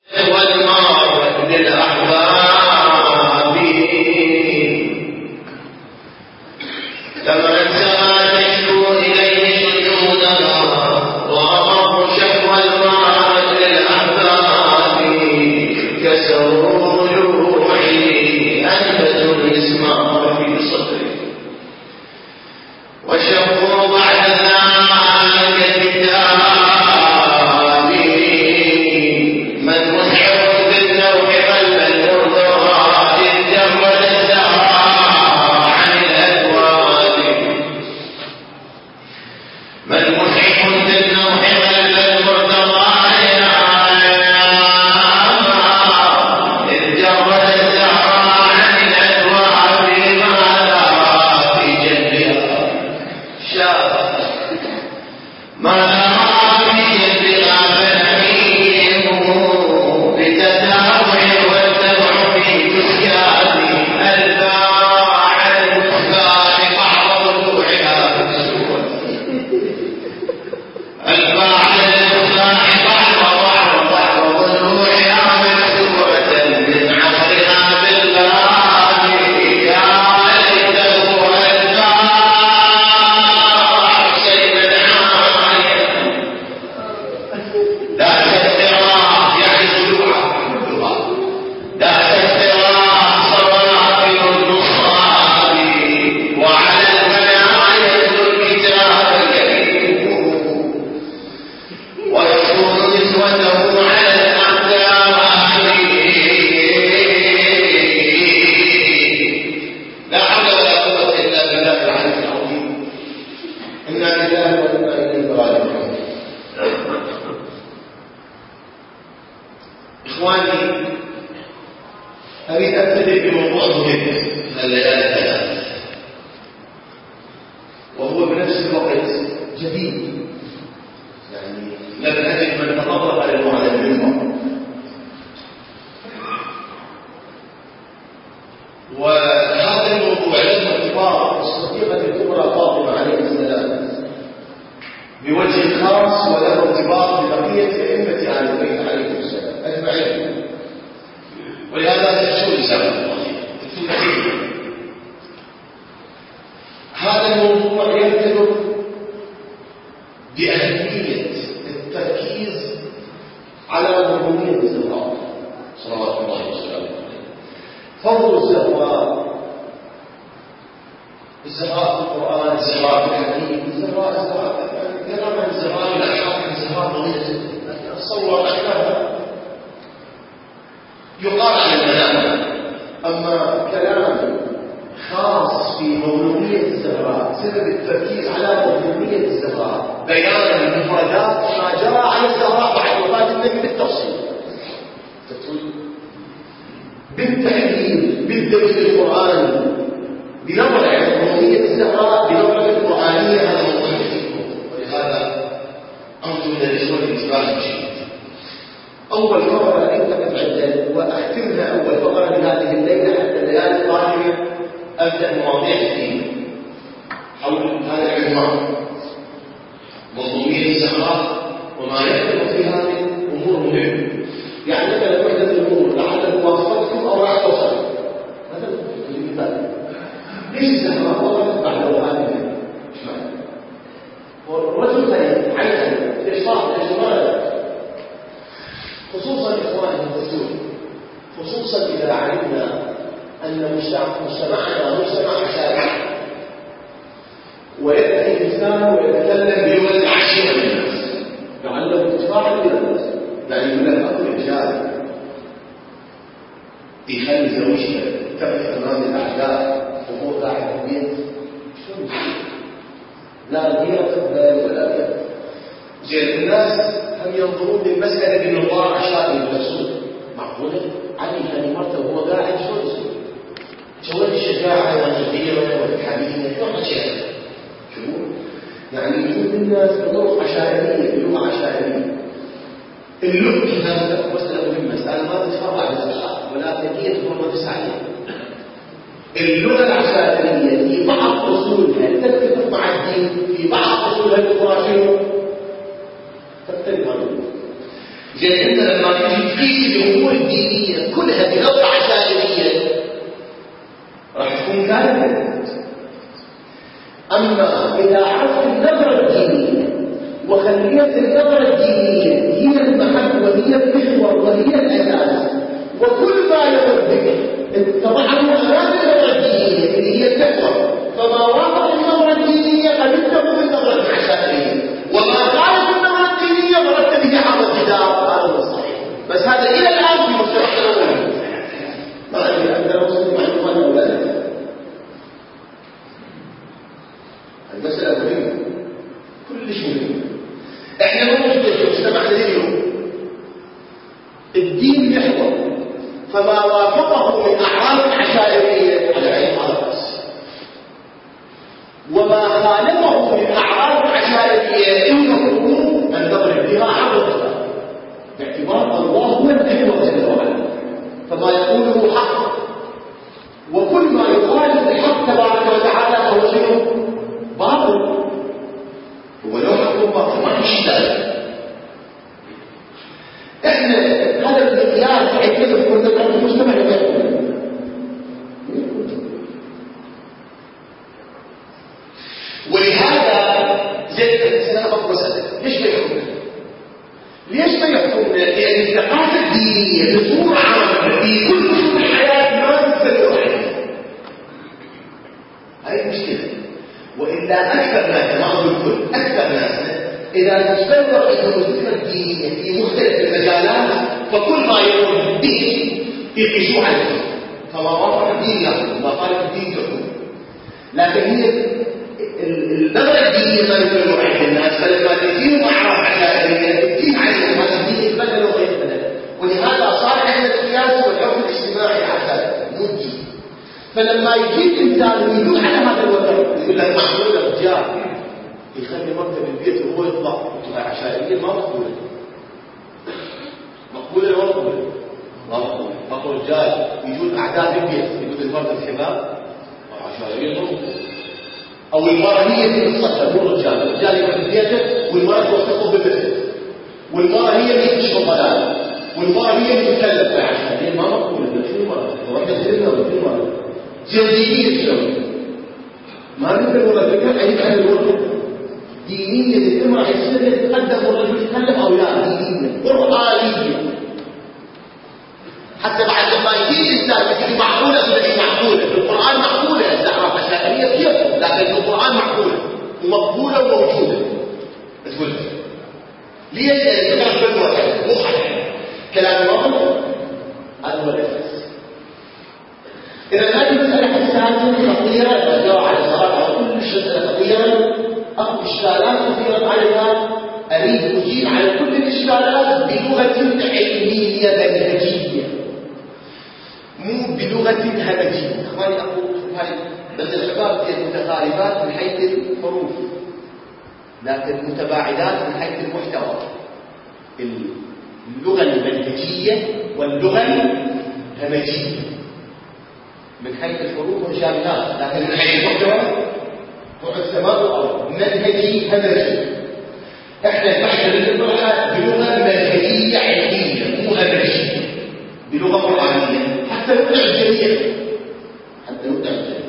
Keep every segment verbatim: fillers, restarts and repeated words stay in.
والمار للأحباب لما انسى تشكو إليه سجودنا وأمر شكوى المار للأحباب كسروا رجوعي أنبتوا الإسمار في صدري وشقوا بعد ذلك كتابي من مسحر بالنوح قلب المرضى إذ جمد الزهراء عن الأكوان من مسحر بالنوح قلب المرضى إذ جمد الزهراء عن الأكوان ماذا في جنبها شاء ما اللغة العشائرية في بعض أصولها تتفق مع الدين، في بعض أصولها الخرافية تختلف عنه. زين انت لما تيجي تقيس الامور الدينيه كلها بنظره عشائريه راح تكون كارثه. اما اذا عرفت النظره الدينيه وخليت النظره الدينيه هي المحك وهي المحور وهي الاساس، وكل ما يمر بك اتضحت امام النظره الدينيه اللي هي المحور، فما وافق النظره الدينيه قبلته بالنظره العشائريه، وما خالف النظره الدينيه ضربت به حرب الجدار. هذا هو الصحيح. بس هذا الى الان في مجتمعنا الاولي. ما ادري اقدر اوصل معلومات او لا. المساله مهمه كلش مهمه. احنا موجودين في مجتمعنا اليوم الدين محور، فما وافقه من اعراض عشائريه على عين على الراس، وما خالفه من اعراض عشائريه المفروض ان نضرب بها عرض باعتبار الله هو المحور جل وعلا، فما يقوله حق، وكل ما يخالف الحق تبارك وتعالى فهو شيء باطل، ولو حكم باطل ما يشتغل. احنا هذا المقياس حيث كنا في المجتمع الغير. ولهذا زي الاسلام مسألة ليش ما يحكمنا؟ ليش ما يحكمنا؟ لان الثقافه الدينيه بصوره عامه في كل شؤون الحياه ما تستمر عليها. هاي المشكله. والا اكثر ناس، ما اقول الكل، اكثر ناس إذا تستمر المسلمة الدينية في مختلف المجالات فكل ما يمر به يقيسوه على الدين، فما وافق الدين يأخذ وما خالف الدين يأخذ. لكن هي النظرة الدينية ما يقولوا عند الناس، فلما تزيدوا أعراض عشائرية الدين عليهم هذا الدين يتبدل ويتبدل. ولهذا صار عندنا القياس والحكم الاجتماعي على مو الدين. فلما يجيب إنسان ويدل على هذا الوضع يقول لك معقول الرجال يخلي مرتب البيت وهو يطلع يطلع عشائريا، ما مقبولة. مقبولة ولا مقبولة؟ ما مقبولة. مقبول رجال يجون أعداد البيت يقول المرتب الحمام عشائريا ما مقبولة. أو المرأة هي اللي تتصدر مو الرجال، الرجال يبقى بيته والمرأة توثقه بالمسجد، والمرأة هي اللي تشرب ضلال، والمرأة هي اللي تتكلم في عشائريا، ما مقبولة. شو المرأة؟ ورحمة سلمة ولا شو المرأة؟ جلديين شلون؟ ما نقدر ولا فكرة عيد عن الوقت. دينية الامرأة يصير يتقدم والرجل يتكلم أو لا، دينية قرآنية. حتى بعد لما يجي إنسان يجي معقولة ولا معقولة، في القرآن معقولة الأعراف العشائرية كيف، لكن في القرآن معقولة ومقبولة وموجودة. تقول ليش؟ لأن الفكرة بالوحي مو حق كلام الله هذا هو الأساس. إذا هذه المسألة حساسة خطيرة، الجواب على الصلاة على كل شيء خطيرة، أو إشكالات كثيرة عليها، أريد أجيب على كل الإشكالات بلغة علمية منهجية مو بلغة همجية. إخواني أقول هاي بس العبارة متقاربات من حيث الحروف لكن متباعدات من حيث المحتوى. اللغة المنهجية واللغة الهمجية من حيث الحروف مشابهات، لكن من حيث المحتوى وعد سماء والأرض منهجي همجي. احنا البحث للمرأة بلغة منهجية علمية مو همجية، بلغة قرآنية حتى نقطع الجميع، حتى نقطع الجميع.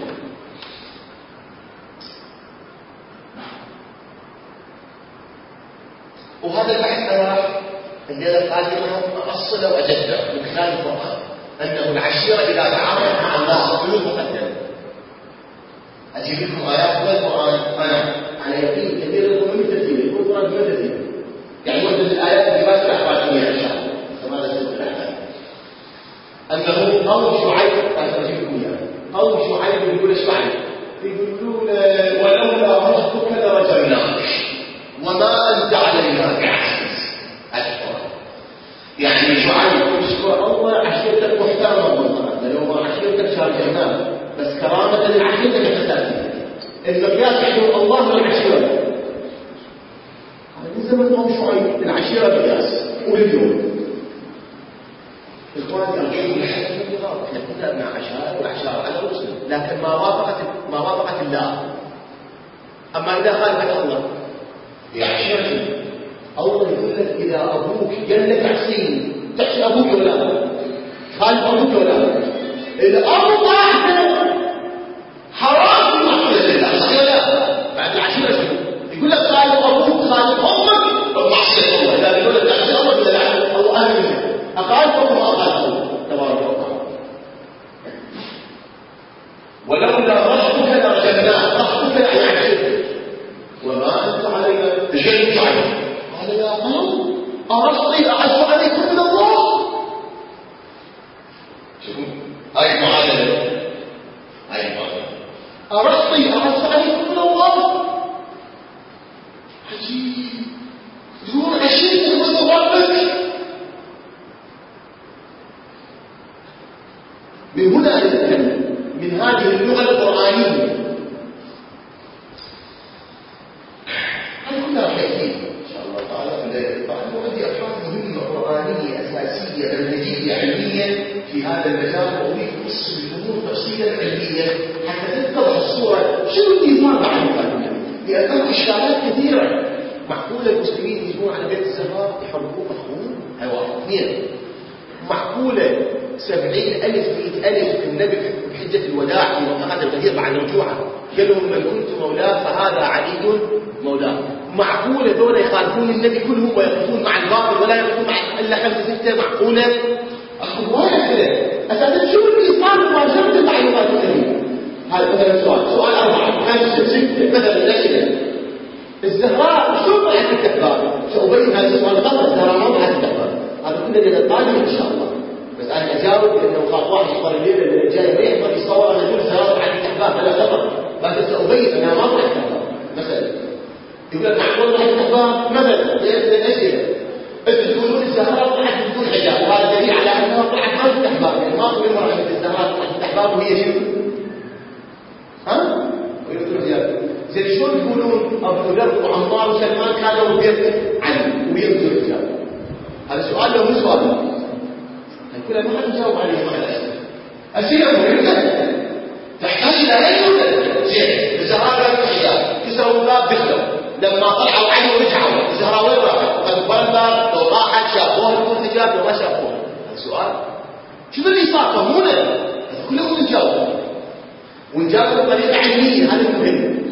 وهذا البحث أنا الليلة القادمة أصله وأجده من خلال القرآن، أنه العشيرة إذا تعاملت مع الله حلول مقدمة. أجيب لكم آيات من القرآن أنا على يقين كثير لكم من ترتيب يكون القرآن من ترتيب، يعني وجد الآيات اللي ما تحفظونها إن شاء الله كما نسأل الآيات أنه قوم شعيب. أنا أجيب لكم إياه. قوم شعيب يقول شعيب يقولون ولولا رهطك لرجمناك وما أنت علينا بعزيز. القرآن يعني شعيب يشكر الله عشيرتك محترمة بالقرآن، لو ما عشيرتك شارجناك بس كرامة لعشيرتك الأساسية. المقياس يحكم الله والعشيرة. هذا من زمن قوم شعيب العشيرة مقياس. واليوم إخواني أرجوكم الحكم بالغرب، إحنا كنا ابن عشائر والعشائر على رسل، لكن ما وافقت ما وافقت الله. أما إذا خالفت الله يا عشيرتي الله يقول لك إذا أبوك قال لك عصيني تحكي أبوك ولا خالف أبوك ولا إذا أبو طاعته حرام في معصية الله صحيح ولا بعد العشيرة شنو يقول لك خالف أبوك خالف أمك معصية الله إذا يقول لك تعصي الله إذا لعنه أو أهل منه أخالفه وما أخالفه تبارك وتعالى ولولا رحمك لرجمناه رحمك يعني عشيرتك وما أنت علينا بشيء عليك قال يا قوم أرسطي أعز عليكم من الله شوفوا أي معادلة أي معادلة أرسطي أعز عليكم من الله عجيب دون عشيرتك وصفاتك من هنا نتكلم من هذه اللغة القرآنية هذا كلها تأكيد إن شاء الله تعالى في الليلة القادمة وهذه أبحاث مهمة قرآنية أساسية منهجية علمية في هذا المجال وأريد أفصل الأمور تفصيلا علميا حتى تتضح الصورة شنو النظام عن القادمة لأنه إشكالات كثيرة. معقولة المسلمين يجون على بيت الزهراء يحرقون مخون حيوان اثنين معقولة سبعين ألف مئة ألف النبي في حجة الوداع في وقعات الغدير بعد رجوعه قال لهم من كنت مولاه فهذا علي مولاه. معقولة دون يخالفون النبي كلهم ويقفون مع الباطل ولا يقفون مع إلا خمسة ستة معقولة أخوانك كده أساسا شو الإسلام مباشرة تعليمات النبي. هذا مثلا سؤال سؤال أربعة خمسة ستة مثلا الأسئلة الزهراء شو طلعت التكبار سأبين هذا السؤال غلط الزهراء ما طلعت التكبار هذا كله لنا القادم إن شاء الله بس أنا أجاوب لأنه خاف واحد يحضر الليلة اللي جاي ما يحضر يصور أنا أقول الزهراء طلعت التكبار هذا غلط بس سأبين أنا ما طلعت التكبار مثلا يقول لك معقول طلعت التكبار مثلا لأن الأسئلة أنتم تقولون الزهراء طلعت بدون حجاب وهذا دليل على أنها طلعت ما في التكبار يعني ما في مرة أن الزهراء طلعت التكبار وهي شنو؟ ها؟ ويقولون زيادة زي شلون يقولون أبو ذر وعمار وسلمان كانوا بيت علي وبيت الرجال. هذا سؤال لو مو سؤال كلها ما حد يجاوب عليه مع الأسئلة. أسئلة مهمة تحتاج إلى علم زين الزهراء كانوا حجاب كسروا الباب دخلوا لما طلعوا علي ورجعوا الزهراء وين راحت؟ قالوا الباب لو راحت شافوها المرتجات لو ما شافوها. هذا سؤال شنو اللي صار فهمونا كلهم نجاوب ونجاوب بطريقة علمية هذا مهم.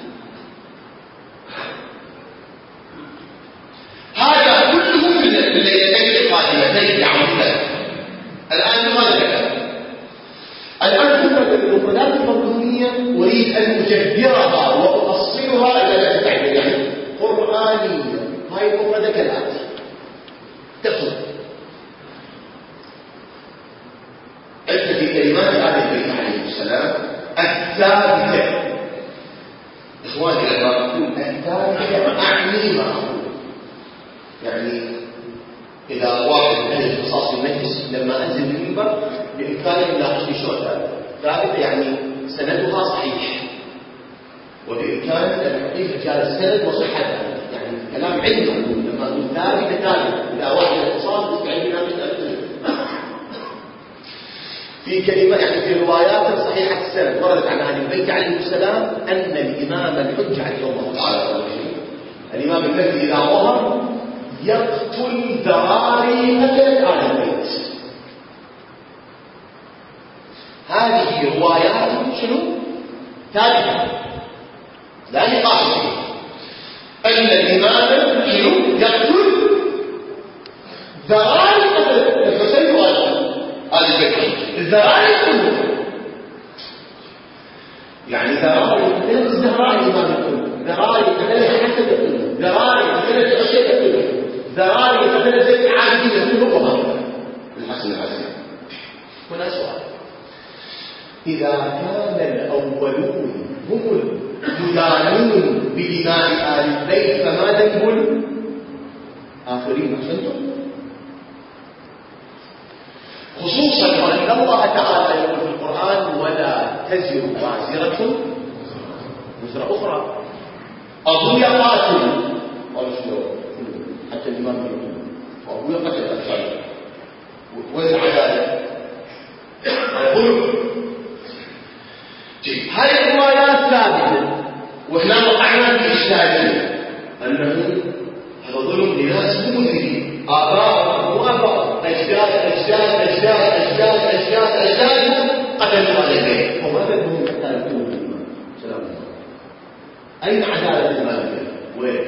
هذا كله من الليلتين القادمتين يعودان. الآن ماذا ذكر؟ الآن فكرة المفردات المفهومية أريد أن أجبرها وأفصلها إلى لا تتعلم يعني قرآنية. هاي المفردة كالآتي تقول أنت في كلمات آل البيت عليه السلام الثابتة إخواني لما أقول الثابتة أعني ما أقول يعني إذا واحد من اختصاص المجلس لما أنزل المنبر بإمكانه يناقشني شو ثابتة يعني سندها صحيح وبإمكانه أن يعطيه رجال السند وصحتها يعني كلام علمي لما أقول ثابتة ثابتة إذا واحد من اختصاص يستعين بنا مثل في كلمة يعني في روايات صحيحة السند وردت عن أهل البيت عليه السلام أن الإمام الحجة عليه الله تعالى الإمام المهدي إذا ظهر يقتل ذراري قتلت آل البيت. هذه روايات شنو؟ ثابتة لا نقاش فيها أن الإمام شنو؟ يقتل ذراري قتلت الحسين وآل البيت الذراري كله يعني ذراري قتلت الزهراء الإمام الكل ذراري قتلت حتى الكل ذراري قتلت الشيء الكل ذراري قتلت زي العابدين كلهم الحسن الحسن. هنا سؤال إذا كان الأولون هم يدانون بدماء آل البيت فما ذنب الآخرين؟ أحسنتم خصوصا وأن الله تعالى يقول في القرآن ولا تزر وازرة وزر أخرى. أبويا قاتل قال شنو حتى الإمام يقول وأبويا قتل أطفال وزر عدالة يقول هذه الروايات ثابتة وإحنا وقعنا في إشكالية أنه هو ظلم لناس مو مدركين، آباء وآباء أجداد أجداد أجداد أجداد أجداد أجداد قتلوا هذا البيت، وما تدرون حتى يكونوا بالإيمان. سلام الله. أين عدالة المالكة؟ وين؟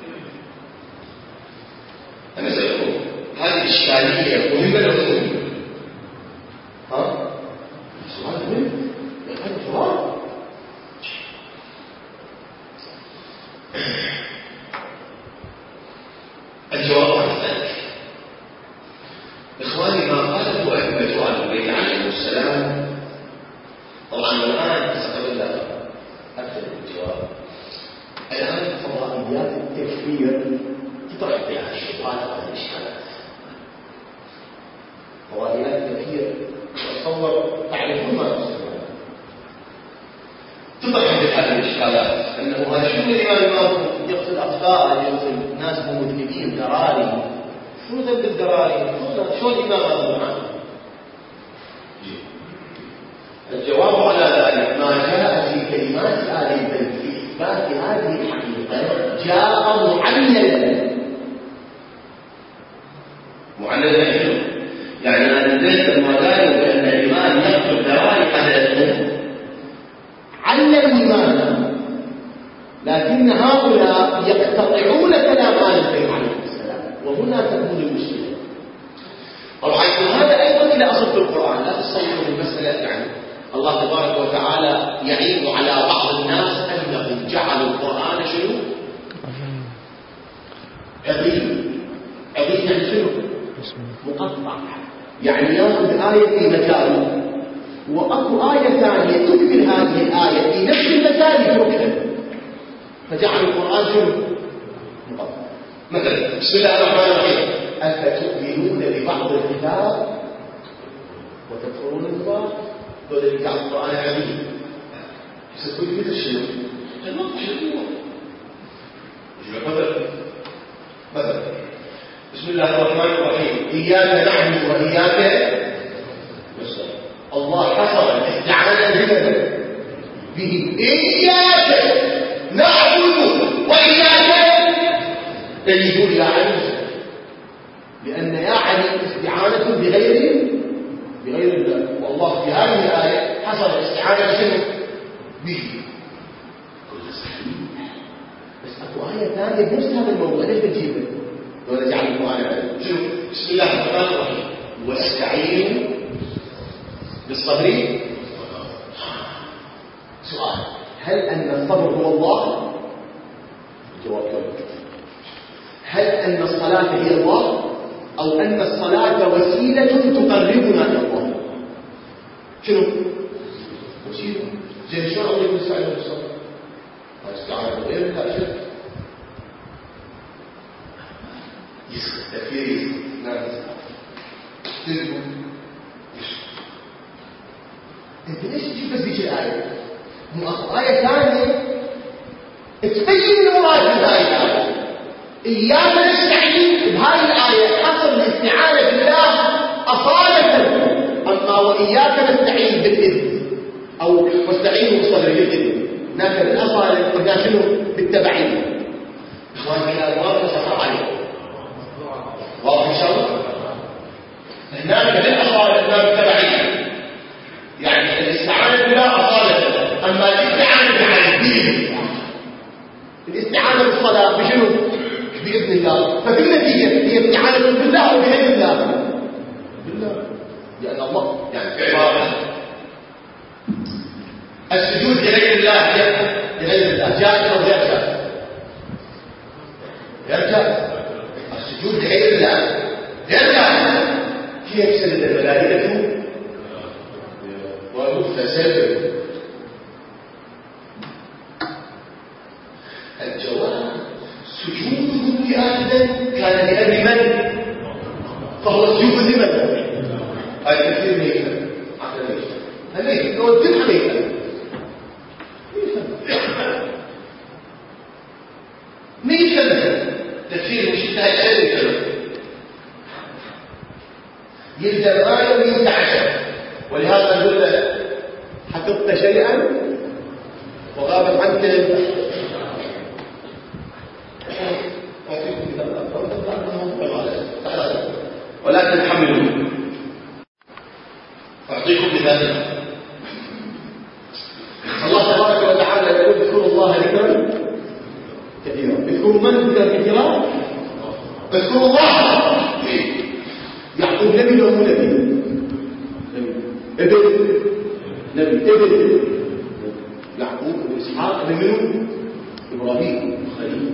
أنا سأقول هذه إشكالية مهمة للأصول. ها؟ سؤال مهم. هذا سؤال. الجواب عن ذلك إخواني ما قاله أئمة أهل البيت عليهم السلام. طبعا الآن أستغل أكثر من الجواب. الآن فضائيات التكفير تطرح بها الشبهات والإشكالات. فضائيات التكفير أتصور تعرفون ما تسمى تطرح بها الإشكالات، أنه هذا شو الإمام يقتل أطفال، يقتل ناس مذنبين دراري، شو ذنب الدراري؟ شو الإمام هذا معه؟ الجواب على ذلك ما جاء في كلمات آل البيت في إثبات هذه الحقيقة جاء معللا. معللا شنو؟ يعني أنا نزلت ما قالوا بأن الإمام يقتل دراري قتلتهم، عللوا لماذا؟ لكن هؤلاء يقتطعون كلام آل البيت عليهم السلام، وهنا تكون المشكلة. طبعا هذا أيضا إلى أصل في القرآن، لا تصوروا المسألة يعني الله تبارك وتعالى يعيب على بعض الناس أنهم جعلوا القرآن شنو؟ عظيم. عظيم يعني شنو؟ مقطع، يعني يأخذ آية في مكانه وأكو آية ثانية تكمل هذه الآية في نفس المكان يتركها، فجعل القرآن شنو؟ مقطع. مثلا بسم الله الرحمن الرحيم أفتؤمنون ببعض الكتاب وتكفرون ببعض. هذا اللي بتاع القرآن العظيم ستقول مثل شنو؟ الوقت شنو؟ مثلا مثلا بسم الله الرحمن الرحيم إياك نعبد وإياك نستعين. الله حصر الاستعانة بماذا؟ به. إياك نعبد وإياك تجيبون يا علي، لأن يا علي استعانة بغير بغير الله، والله في هذه الآية حصل الاستعانة شنو؟ به. كل صحيح، بس أكو آية ثانية نفس هذا الموضوع ليش بتجيبه؟ لو نجعل القرآن عليه شنو؟ بسم الله الرحمن الرحيم واستعينوا بالصبر. سؤال: هل أن الصبر هو الله؟ الجواب كذلك. هل أن الصلاة هي الله؟ أو أن الصلاة وسيلة تقربنا إلى الله؟ شنو؟ وسيلة. زين شو الله يقول استعينوا بالصبر؟ استعانوا غير لا شيء. يسكت تفكير يسكت لا يسكت تلقوا يسكت. انت ليش تجيب بس ذيك الآية؟ مو أخو آية ثانية تبين المراد من هذه الآية. إياك نستعين بهذه الآية حصر الاستعانة بالله أصالة، أما وإياك نستعين بالإذن أو واستعينوا بالصبر بالإذن لكن الأصالة قلنا شنو؟ بالتبعية. إخواني الآن واضح سفر عليه واضح إن شاء الله. هناك بالأصالة هناك بالتبعية، يعني الاستعانة بالله أصالة، أما الاستعانة بالدين الاستعانة بالصلاة بشنو؟ بإذن الله. ففي النتيجة هي استعانة بالله وبإذن الله بالله، لأن الله يعني في عبارة السجود لغير الله لغير الله جائز أو غير جائز؟ غير جائز. السجود لغير الله غير جائز. كيف سجد الملائكة ومتسلم؟ الجواب: سجودهم لآدم كان لأجل من؟ فهو سجود لمن؟ هذا كثير من يفهم عقل ليش هذا هو الدين حقيقة مين كذا تفسير مش انتهى العلم كذا يلزم آية وينسى عشر. ولهذا نقول له حفظت شيئا وغابت عنك اذكروا الله. يعقوب نبي ولا مو نبي؟ نبي. ابن نبي ابن يعقوب واسحاق ابن منو؟ ابراهيم خليل.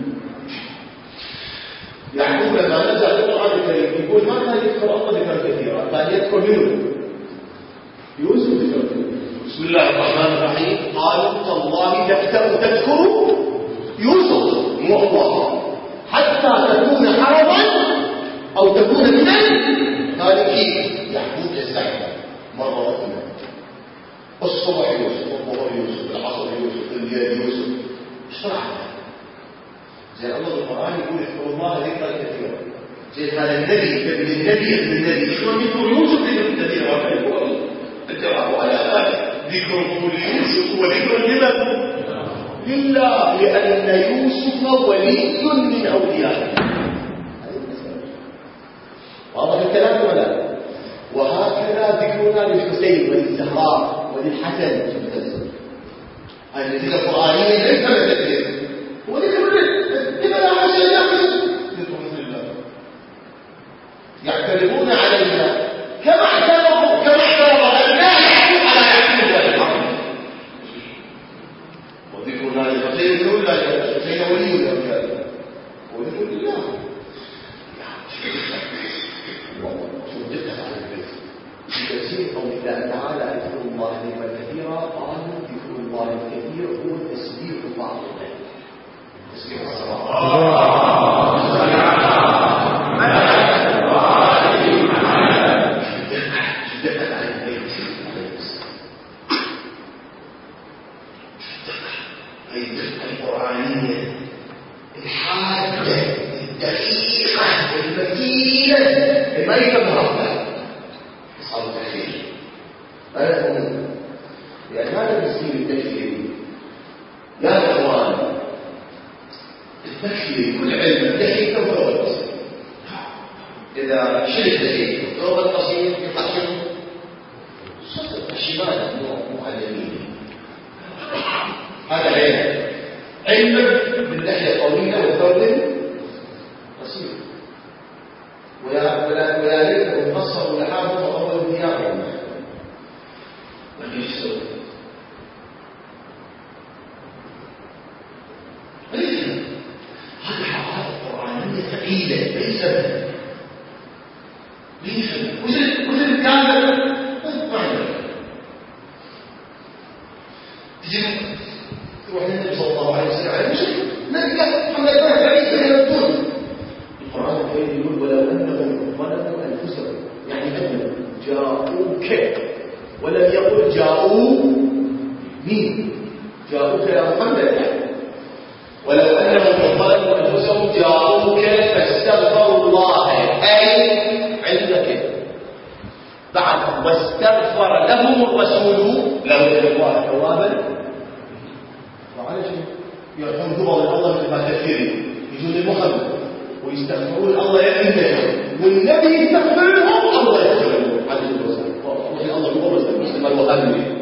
يعقوب لما نزل القرآن الكريم يقول ما كان يذكر الله ذكرا كثيرا، كان يذكر منه يوسف ذكر. بسم الله الرحمن الرحيم. قالوا تالله تفتأ تذكر يوسف مو الله حتى تكون حرضا او تكون من الهالكين. يعقوب يستعجل مره واحده، الصبح يوسف، الظهر يوسف، العصر يوسف، الليل يوسف. ايش راح زي الله القرآن يقول اذكروا الله ذكرا كثيرا. زي هذا النبي ابن النبي ابن النبي شلون يذكر يوسف ذكرا كثيرا؟ الجواب على هذا ذكر يوسف وذكر لمن؟ لله، لأن يوسف ولي من أوليائه. واضح الكلام ولا؟ وهكذا ذكرنا للحسين وللزهراء وللحسن. الذين القرآنيين ليس من الذكر وذكر لمن عاش يعمل ذكر الله، يعترضون علينا كما اعترضوا كما اعترض أن لا يحكم على يعقوب والحرب. وذكرنا للحسين ولا الحسين ولي الأولياء وذكر الله. شوف دقة على البيت في تفسير قول الله تعالى اذكروا الله ذكرا كثيرا. قالوا ذكر الله الكثير هو تسبيح بعض الليل، تسبيح القرآنية الحادة الدقيقة المتينة ما يفهمها أصحاب التكفير. أنا أقول لأن هذا التسليم التكفيري يا إخوان، التكفير كل علم التكفير كفر والتصير. إذا شلت التكفير كفر والتصير يحكم صدق الشمال معلمين. هذا علم علمك بالناحية الطويلة والفرد قصير، ولا ولا ولا ليته مفصل ولا حافظ وأول الديار لكن ايش يسوي؟ هذه حقائق قرآنية ثقيلة ليس ليس وزن وزن كامل ما عندك. تجي تروح للنبي صلى الله عليه وسلم على المشرك نلقى محمد بن سعيد بن الدين. القرآن الكريم يقول ولو أنهم ظلموا أنفسهم، يعني أنهم جاءوك، ولم يقل جاءوا مين؟ جاءوك يا محمد. ولو أنهم ظلموا أنفسهم جاءوك فاستغفروا الله، أي عندك بعد واستغفر لهم الرسول لو كان الله توابا. وعلى شيء يعطون ذبا من الله مثل ما تكفيري يجون لمحمد ويستغفرون الله يأمنهم، والنبي يستغفر لهم الله يغفر لهم. عدد الوزن وحي الله يبرز مثل الوهابي.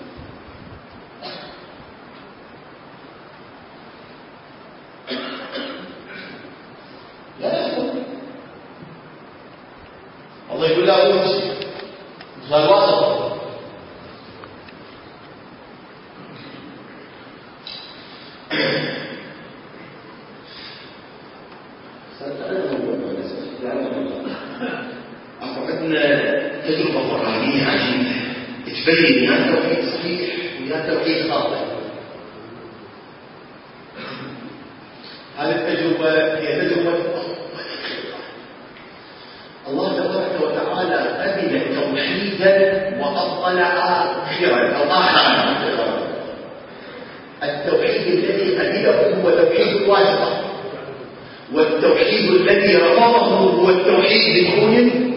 لا يحكم الله يقول لا أقول مسلم مثل الواسطة. تجربة قرآنية عجيبة تبين يا توحيد صحيح ويا توحيد خاطئ. هذه التجربة هي تجربة الله تبارك وتعالى أذن توحيدا وأطلع خيرا أو آخرا. التوحيد الذي أذنه هو توحيد الواسطة، والتوحيد الذي رفضه هو التوحيد بدون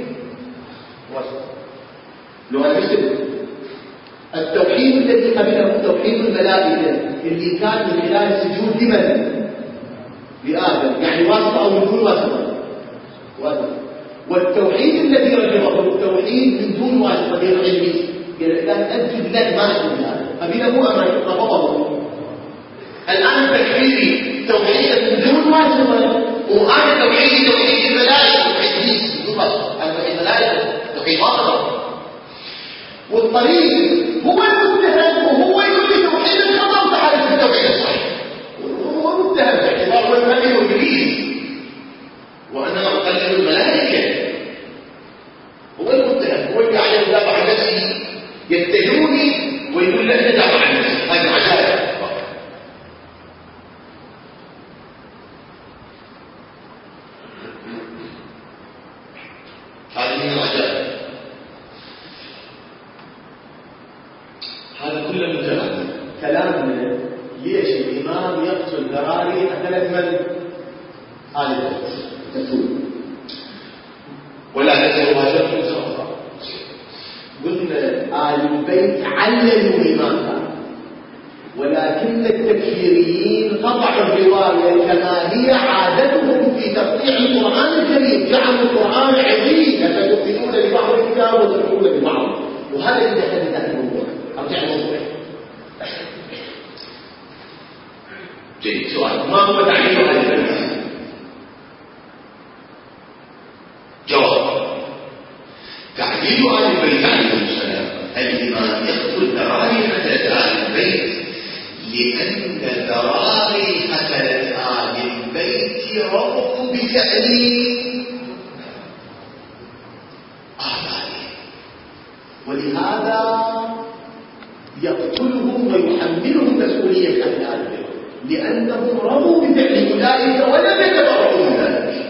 لغة المسلم. التوحيد الذي قبله توحيد الملائكة اللي كان من خلال السجود لمن؟ لآدم، يعني واسطة أو من دون واسطة. والتوحيد الذي رفضه التوحيد من دون واسطة غير علمي، قال لا أسجد لك ما نقول هذا قبله مو أمر رفضه. الآن تكفيري توحيد من دون واسطة، وأنا توحيد توحيد الطريق هو المتهم وهو يقول لي توحيد الخطأ وتعرف التوحيد الصحيح. هو المتهم باعتبار هو الملك وابليس وانا اقلل الملائكه. هو المتهم، هو اللي عليه يدافع عن نفسه، يتهمني ويقول لك ندافع عن نفسي. هذه عجائب. هذه من العجائب. هذا كله مجرد كلامنا. ليش الإمام يقتل ذراري قتلت من؟ آل البيت تقول ولا تزال هاجرتم زهرا. قلنا آل البيت عللوا لماذا، ولكن التكفيريين قطعوا الرواية كما هي عادتهم في تقطيع القرآن الكريم، جعلوا القرآن عظيم فتؤمنون ببعض الكتاب وتكفرون ببعض. وهذا اللي دخل ذات الموضوع. ارجع الموضوع. جيد. سؤال: ما هو تعليل آل البيت؟ جواب: تعليل آل البيت عليهم السلام الإمام يقتل ذراري قتلت آل البيت لأن ذراري قتلت آل البيت رغبوا بتأليم آبائهم، ولهذا يقتلهم ويحملهم مسؤولية أهل آل البيت لأنهم رضوا بفعل أولئك ولم يتبرؤوا من ذلك.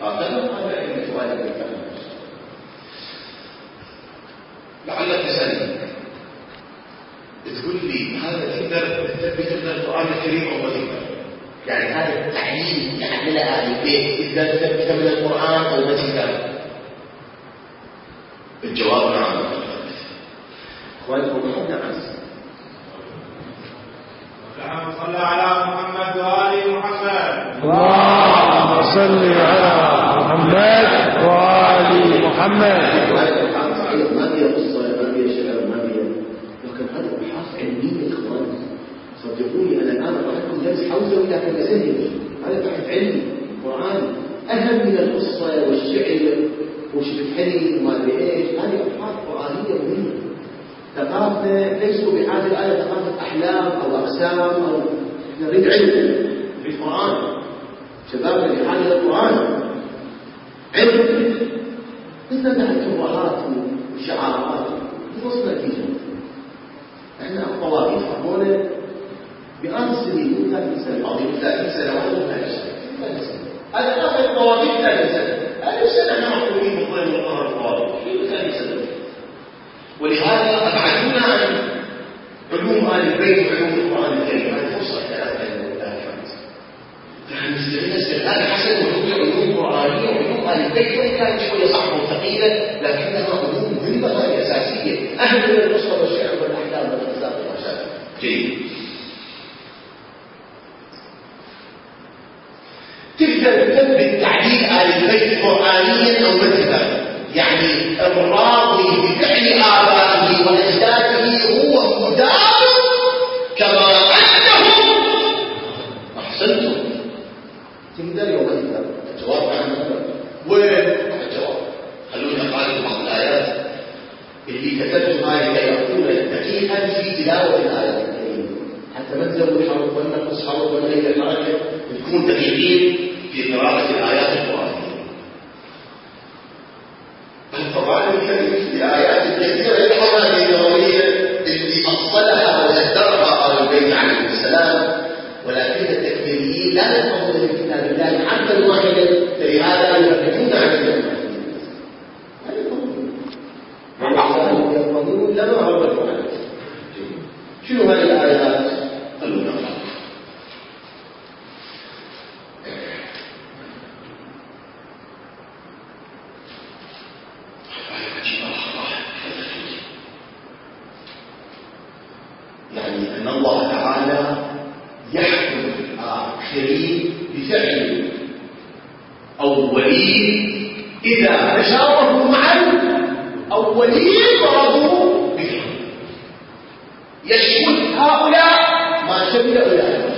لعلك تسألني تقول لي هذا تقدر تثبت ان القرآن الكريم هو ذكر، يعني هذا التعليم يحمل آل البيت تقدر تثبت من القرآن او ما تقدر؟ الجواب نعم. اخوانكم محمد عز اللهم صل على محمد وآل محمد. اللهم صل على محمد وآل محمد. ما هي قصة، ما هي شعر، ما هي، لكن هذا أبحاث علمية يا إخوان. صدقوني أنا الآن أعطيكم درس حوزوي لكن أسهل. هذا بحث علمي قرآني أهم من القصة والشعر وشبه وما أدري إيش. هذه أبحاث قرآنية مهمة. ثقافتنا ليسوا بحاجة إلى ثقافة أحلام أو أقسام، أو إحنا نريد علم بالقرآن. شبابنا بحاجة إلى القرآن علم. مثل ده الترهات والشعارات وصلنا نتيجة. احنا الطوائف حقونا بآن السنين مو ثلاثين سنة، بعضهم ثلاثين سنة واحد وثلاثين سنة. هذا آخر الطوائف ثلاثين سنة. هذه السنة احنا محكومين بالظلم والقهر الطوائف. شيء ثلاثين سنة. ولهذا أبعدونا عن علوم آل البيت وعلوم القرآن الكريم. هذه فرصة ثلاثة نحن نستغل استغلال حسن وجود علوم قرآنية وعلوم آل البيت، وإن كانت شوية صعبة وثقيلة لكنها علوم مهمة غاية أساسية، أهم من القصة والشعر والأحلام والأحزاب والرشاد. جيد. تقدر تثبت تعليل آل البيت قرآنيا أو مثلا، يعني الراضي بفعل آبائه وأجداده هو مدار كما أنهم أحسنتم. تقدر يومئذ الجواب عن هذا وين الجواب؟ خلونا نقارن بعض الآيات اللي كتبتها لكي يكون دقيقا في تلاوة الآيات الكريمة، حتى ما نزود حرف ولا نقص حرف ولا أي حركة، تكون دقيقين في قراءة الآيات القرآنية. القرآن الكريم في آيات كثيرة الحوادث النووية اللي أصلها وأدرها آل البيت عليهم السلام، ولكن التكفيريين لا يفهمون من كتاب الله حرفا واحدا، فلهذا يبحثون عن الكلمة. لا يفهمون. ولهذا يفهمون لما عرفوا عنه. شنو هذه الآيات؟ خلونا نقرأ. يعني أن الله تعالى يحكم الآخرين بفعل أولين إذا تشاركوا معا أولين ورضوا به، يشمل هؤلاء ما شمل أولئك.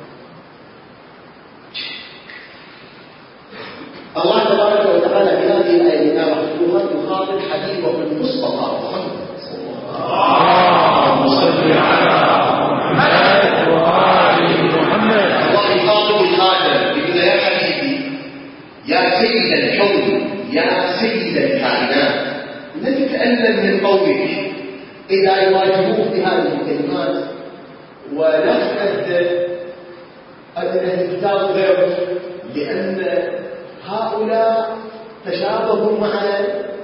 الله تبارك وتعالى في هذه الآية يخاطب حبيبه المصطفى محمد صلى الله اللهم صل على محمد وآل محمد. الله يخاطب الخادم يقول يا حبيبي يا سيد الكون يا سيد الكائنات لا تتألم من قومك إذا يواجهوك بهذه الكلمات ولا تؤدب أهل الكتاب غيره، لأن هؤلاء تشابهوا معنا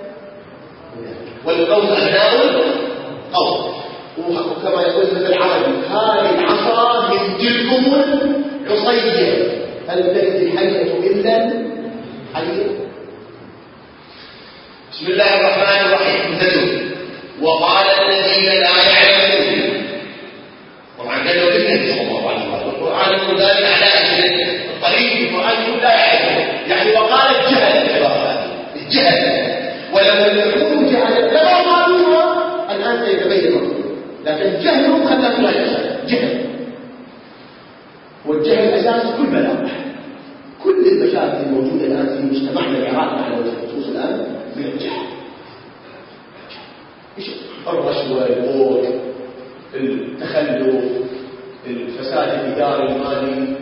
والقوم أبناء القوم، وكما يقول مثل العربي هذه العصا من تلكم العصية هل تأتي الحية إلا حية. بسم الله الرحمن الرحيم. مثل وقال الذين لا يعلمون، طبعا قالوا بالنبي صلى الله عليه وسلم القرآن يقول ذلك على أجل الطريق القرآن يقول لا يعلمون، يعني وقال الجهل الجهل ولو لم يكونوا جهلا لما قالوها الآن سيتبين، لكن جهلهم خلاهم لا يجهل جهل، والجهل أساس كل بلاء. كل المشاكل الموجودة الآن في مجتمعنا العراقي على وجه الخصوص الآن من الجهل. الرشوة، البوظ، التخلف، الفساد الإداري المالي،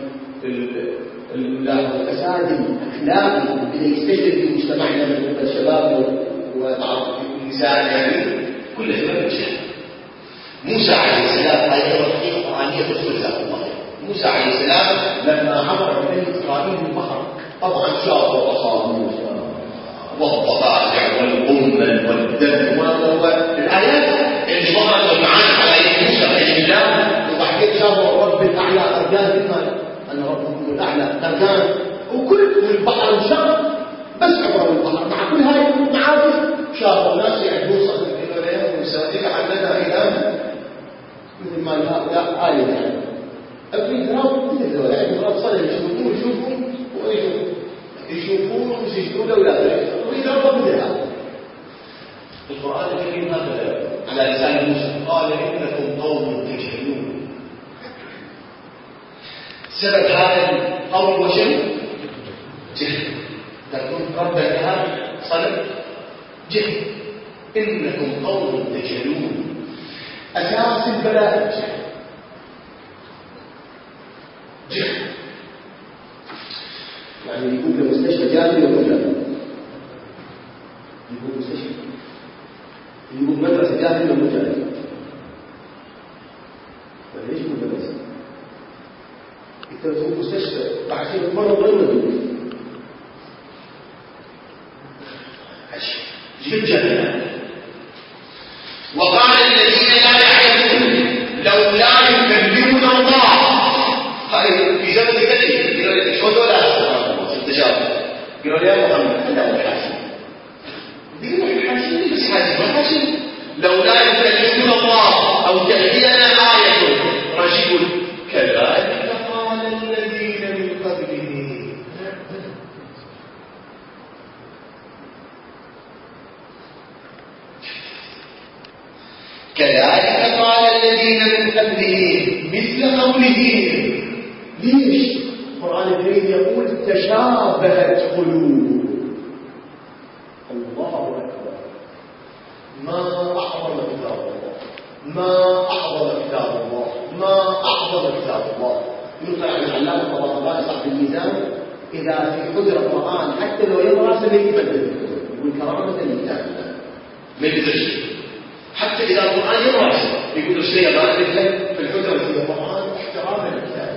الفساد الأخلاقي اللي يستشهد في مجتمعنا من الشباب والنساء، يعني كل هذا الجهل. موسى عليه السلام هذه الحقيقة القرآنية تدخل ذات الله. موسى عليه السلام لما عبر بني إسرائيل البحر طبعا شافوا أصحاب موسى والضفادع والقمل والدم والآيات اللي ظهرت المعاني على يد موسى عليه السلام، وبعدين شافوا الرب الأعلى أرجان المال أن ربكم الأعلى أرجان، وكل البحر انشق بس عبر البحر. مع كل هاي المعارف شافوا ناس يعبدون صخر الإلهية وسألك عننا إله مثل ما هؤلاء آية يعني أبني دراب مثل ذولا يعني دراب صلى يشوفون يشوفون ويشوفون يشوفون ويسجدون لأولادهم ويدربوا مثل هذا. القرآن الكريم هكذا على لسان موسى قال إنكم قوم تجهلون. سبب هذا القول وشيء جهل، تكون رب الإله صلب جهل. إنكم قوم تجهلون. أساس البلاء الجهل جهل. يعني يقول لمستشفى جامعي ولا جامعي، يقول مستشفى، يقول مدرسة جامعي ولا جامعي، فليش يقول مدرسة؟ يقول مستشفى بعد كده مرة ضرورة يقول جهل جهل. وقال الذين لا يعلمون لولا يكلمنا الله. هاي في زمن كذي قالوا شو دولا استجابة، قالوا يا محمد هذا هو الحاشي، دين الحاشي بس هذا الحاشي لولا يكلمنا الله أو تأتينا آية رجل كذلك قال الذين من قبلهم. كذلك قال الذين من قبلهم مثل قولهم. ليش القرآن الكريم يقول تشابهت قلوب؟ الله أكبر، ما أعظم كتاب الله، ما أعظم كتاب الله، ما أعظم كتاب الله. يقول عن العلامة الطبراني صاحب الميزان إذا في حجر القرآن حتى لو يضرس ما يتبدل، يقول كرامة لله ما يتبدل حتى إذا القرآن يضرس يقول الشيء ما أدرك في الحجر في القرآن احتراما لله.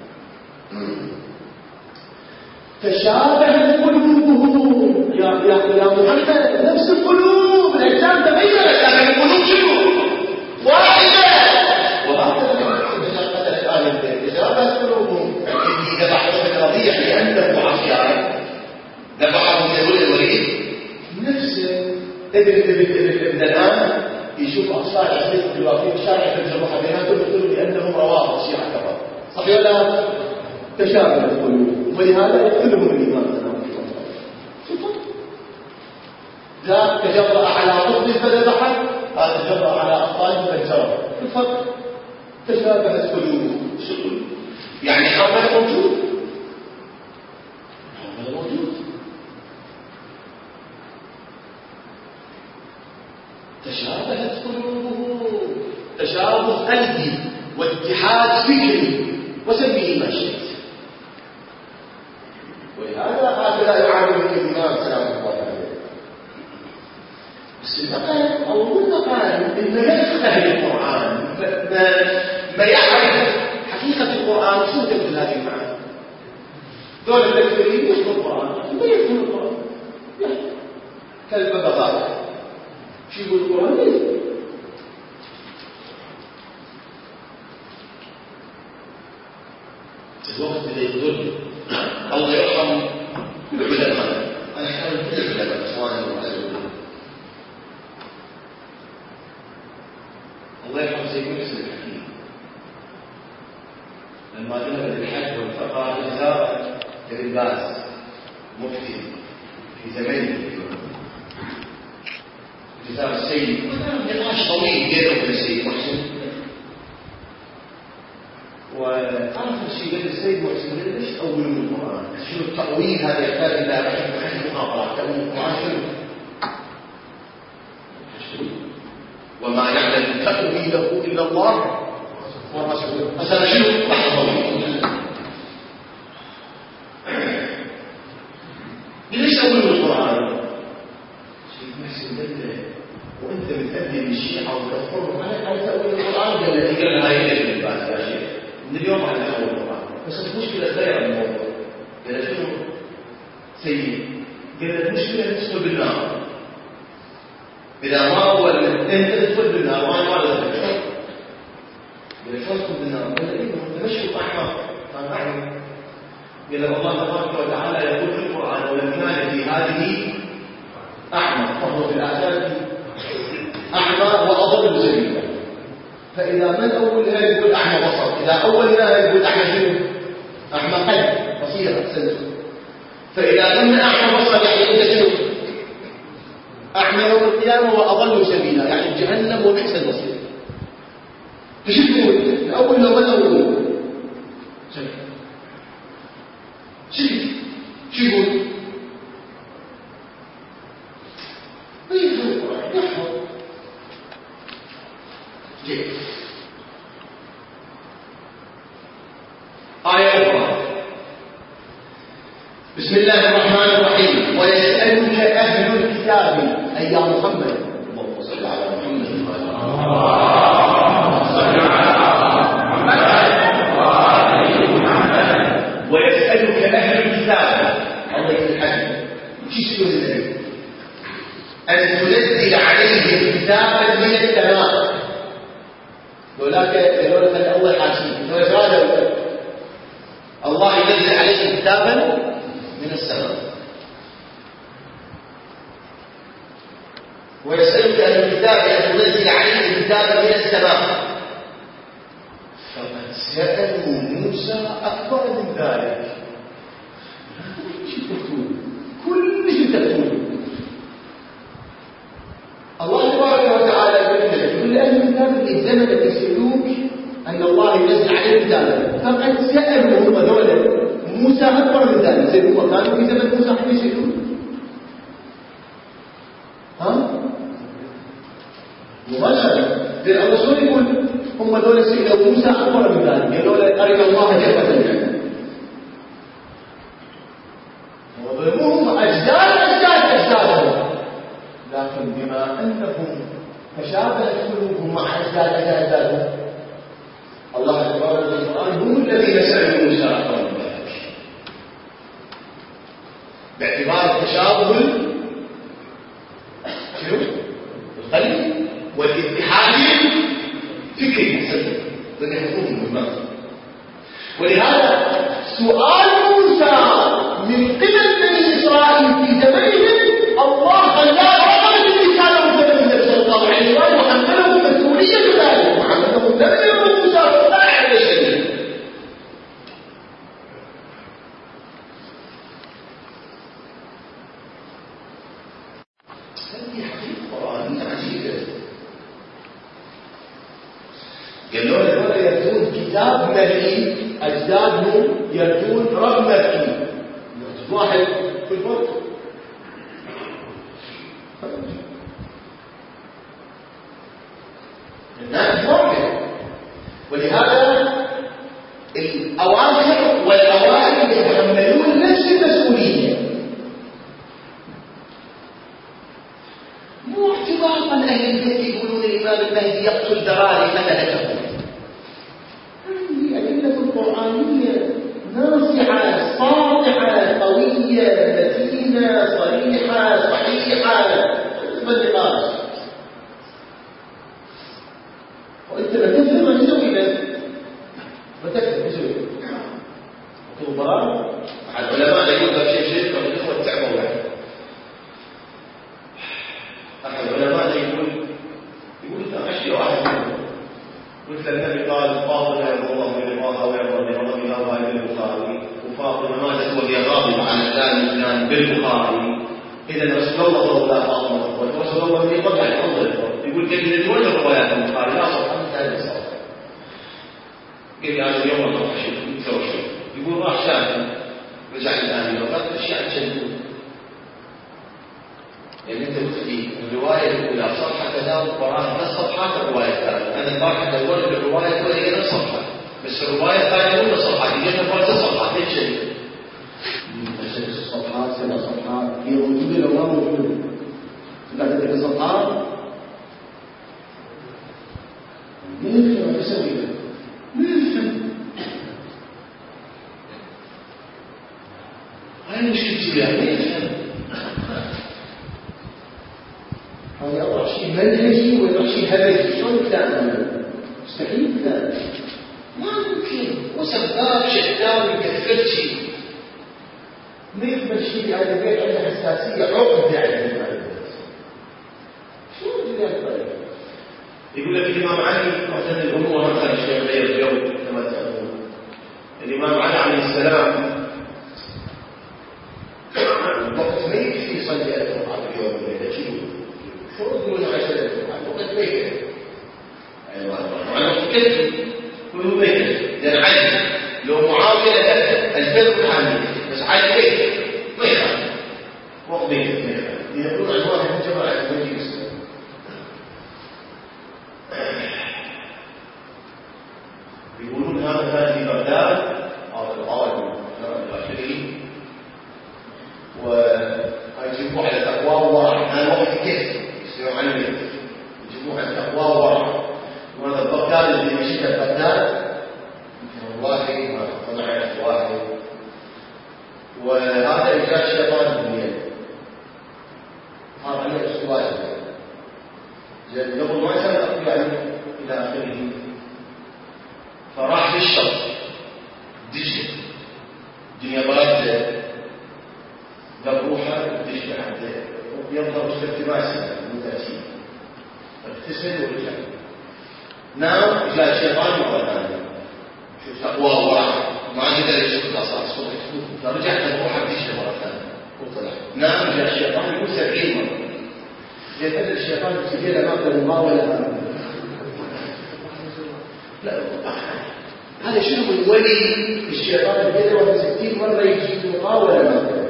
تشابهت قلوبهم يا يا يا محمد، نفس القلوب الأجسام تغيرت لكن القلوب شنو؟ واحدة. وهكذا تشابهت الآية تشابهت قلوبهم. إذا بعثت القضية لأنه عصيان ذبحهم يقول الوليد نفسه ابن ابن ابن ابن الآن يشوف أطفال عزيز في الشارع في الجروح بيناتهم يقولوا لأنهم رواه الشيعة كفر. صحيح ولا؟ تشابه القلوب ولهذا يقتلهم الإيمان. ذاك تجرأ على طفل فذبحه، هذا تجرأ على أطفال فجرأ. الفرق تشابهت قلوبهم. يعني حرمه موجود، حرمه موجود. تشابهت قلوبهم تشابه قلبي واتحاد فكري وسميه ما شئت. ولهذا هكذا يعامل الإمام سلام الله عليه. بس المقام أو المقام إن يفقه القرآن ما يعرف حقيقة القرآن شو تبدل هذه المعنى. دول التكفيرين يفهم القرآن ما يفهم القرآن كلمة بغاية شو يقول القرآن يفهم. الوقت بدأ يقول الله يرحم العلماء. أنا أحاول كل العلماء إخواني وأهلهم الله يرحم سيد يوسف الحكيم لما ذهب للحج والفقه جزاء ابن باز مفتي في زمانه جزاء السيد وكان نقاش طويل بينه وبين السيد محسن. وعرف الشيء بين السيد محسن ليش أول من القرآن شنو التأويل هذا يحتاج إلى بحث محاضرات تأويل القرآن شنو وما يعلم تأويله إلا الله ورسوله. مثلا شنو بحث طويل ليش أول من القرآن سيد محسن بدله وأنت بتأذي بالشيعة وتذكرهم على تأويل القرآن قال لي هاي ليش من بعد يا شيخ من اليوم على أول القرآن بس المشكلة غير الموضوع. قال شنو سيد قال المشكلة تدخل بالنار إذا ما هو أنت تدخل بالنار وأنا ما أدخل قال شو تدخل بالنار قال إيه أنت مشي أحمر قال أحمر قال الله تبارك وتعالى يقول في القرآن ولم كان في هذه أحمر فهو في الآخرة أحمر وأضل سبيلا. فإذا من أولها يقول أحمى بصر إذا أولها يقول أحمى شنو أحمى قلب بصيرة سنة. فإذا من أحمى بصر يعني أنت شنو أحمى يوم القيامة وأضل سبيلا يعني جهنم وبئس المصير. تشوفوا الأول لو ولا أول شوف شو يقول يحفظ جيد. آية أخرى بسم الله الرحمن الرحيم ويسألك أهل الكتاب أي يا محمد اللهم صل على محمد ويسألك أهل الكتاب الله يتحدث شو يسألون النبي أن تنزل عليهم كتابا من السماء. ولاك يقول لك أول حاجة وإرادة الله ينزل عليهم كتابا من السماء. ويسألك أهل الكتاب أن تنزل عليهم كتابا من السماء. فقد سألوا موسى أكبر من ذلك. كل شيء تقول الله تبارك وتعالى يقول لأهل الكتاب اللي زمن يسألوك أن الله ينزل عليهم كتابا فقد سألوا هم ذولا موسى أكبر من ذلك. زي هم كانوا في زمن موسى حين يسألون ها مباشرة. زي الرسول يقول هم ذولا سألوا موسى أكبر من ذلك قالوا لا أرنا الله جهة وظلموهم أجداد أجداد أجدادهم لكن بما أنهم تشابهت قلوبهم مع أجداد أجدادهم الله تبارك وتعالى هم الذين سألوا موسى أكبر من ذلك باعتبار التشابه شنو؟ القلب والاتحاد الفكري ضد حكم المرض. ولهذا سؤال موسى من قبل بني إسرائيل في زمنهم الله خلاه رغم الذي كانوا في زمن النبي صلى الله عليه وسلم وحملهم مسؤولية ذلك وحملهم ذنب موسى لا على شيء. هذه حقيقة قرآنية عجيبة. قالوا لنا يرجون كتاب مرئي أجدادهم يرجون رغم مرئي واحد في الفرق الناس فرق ولهذا الأواخر والأوائل يتحملون نفس المسؤولية، مو اعتباطا أهل البيت يقولون الإمام المهدي يقتل ذراري مثلا تقول. هذه أدلة قرآنية ناصعة ساطعة قوية متينة صريحة صحيحة بالنقاش. وأنت ما تفهم ما تسوي له ما تكتب تسوي مكتوب براء. العلماء لا يقول لك شيء شيء قبل الإخوة تعبوا له. أحد العلماء يقول يقول أشياء واحد قلت النبي قال فاطمة يرضى الله برضاها ويرضى بغضبها وهي بالبخاري، وفاطمة ما تسوى هي غاضبة عن الآن الآن بالبخاري. إذا رسول الله صلى الله عليه وسلم رسول الله من يقطع الحظ يقول كيف يدون الروايات البخاري لا صح عن ثالث صح. قال لي هذا اليوم الله شيء يسوي شيء يقول راح شاهد رجع الآن وقد أشياء تشدون. يعني أنت تخلي الرواية الأولى صفحة كذا وراها نفس صفحات الرواية الثانية. أنا البارحة دورت بالرواية الأولى هي نفس صفحة بس الرواية الثانية مو نفس صفحة هي نفس صفحة ليش شيء؟ ست صفحات سبع صفحات هي موجودة لو ما موجودة. لا تدري الصفحات من يفهم ما تسوي له؟ من يفهم؟ هاي مشكلتي يعني من يفهم؟ هذا أول شيء منهجي وأول شيء هبلي. شلون تعمل؟ مستحيل لا ما ممكن. وسباب شتان يكثر شيء ما يقبل شيء في هذا البيت عنده حساسية عقد يعني في هذا البيت. شو بدي أقول؟ يقول لك الإمام علي مثلا الأمور ما كان شيء غير الجو كما تعلمون. الإمام علي عليه السلام وقت ما يكفي يصلي ألف ركعة في اليوم ولا شيء شو يقولون عشرة ركعات وقت ما يكفي. أيوة طبعا كيف كله ما يكفي. لأن علي لو معاوية الفرق الحامي بس علي كيف ما يخالف وقت ما يكفي ما يخالف. يقولون عن واحد من جماعة المجلس يقولون هذا كان في بغداد هذا العالم الآخرين ويجيبوه على تقوى وورع. هذا وقت كيف يصيروا عنه يجيبوه على تقوى وورع. وهذا بغداد اللي مشيت بغداد واحد ما طلع واحد وهذا إجراء الشيطان بالليل صار عليه أسواق زين قبل ما يصير أقول عنه إلى آخره. فراح للشط دجلة الدنيا باردة قال روحه دجلة حتى ينظر وسط التماسة متأسين اغتسل ورجع نام. جاء الشيطان مرة ثانية شوف تقوى واحد ما قدر يشوف الأصابع صوت فرجع روحه دجلة مرة ثانية وطلع نام. جاء الشيطان يقول سبعين مرة. يتبدل الشيطان يسجل ما أقدر مقاولة لا هذا شنو الولي الشيطان يقدر ستين مرة يجي مقاولة ما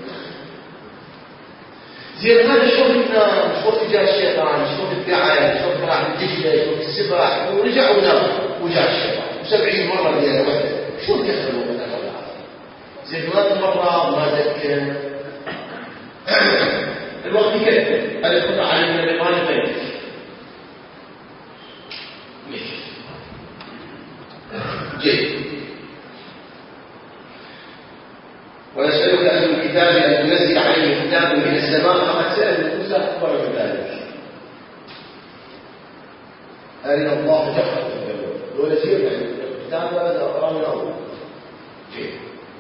زين. هذا شوف النام شوف جاء الشيطان شوف الدعاية شوف راح الدجلة شوف السباح ورجع ونام وجاء الشيطان وسبعين مرة دياله وحده. شو الكثر الوقت هذا زين ثلاث مرة ما ذكر الوقت يكثر. هذا القطع على من الإقرار طيب جيد. ويسألك أهل الكتاب أن تنزل عليه كتاب من السماء فقد سأل موسى أخبر بذلك. أرنا الله جهرة ولا شيء يعني الكتاب هذا أقرأ من أول جيد.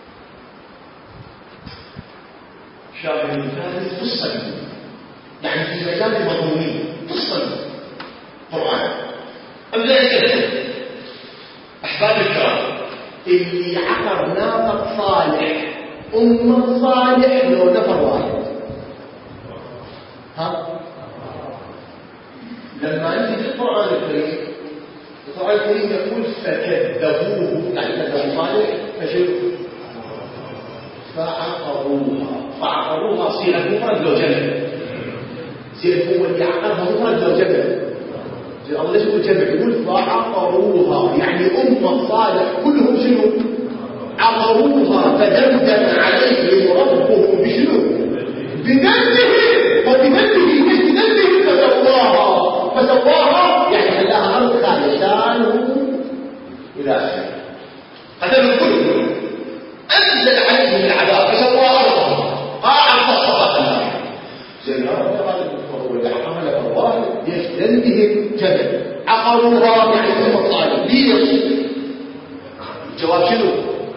شاهد الثالث قصة يعني في مجال المضمونين قصة قرآن أبدأ كذا. أحباب الكرام اللي عقر ناطق صالح أمة صالح لو نفر واحد ها لما أنت في القرآن الكريم القرآن الكريم يقول فكذبوه يعني كذبوا صالح فشلوا فعقروها فعقروها صيغة مفرد لو جمل صيغة هو اللي عقرها مفرد لو جمل الله ليش يقول جمع؟ يقول فعقروها، يعني أمة صالح كلهم شنو؟ عقروها، فدمدم عليهم ربهم بشنو؟ بذنبهم، وبذنبه مش بذنبه فسواها، فسواها يعني خلاها أرض خالشانه إلى آخره. هذا من كله أنزل عليهم العذاب فسواها أرضهم قاعا فصفت زيارة هذا واللي حمل الله يستنده جبل عقروها يعني هم الصالح. ليش؟ الجواب شنو؟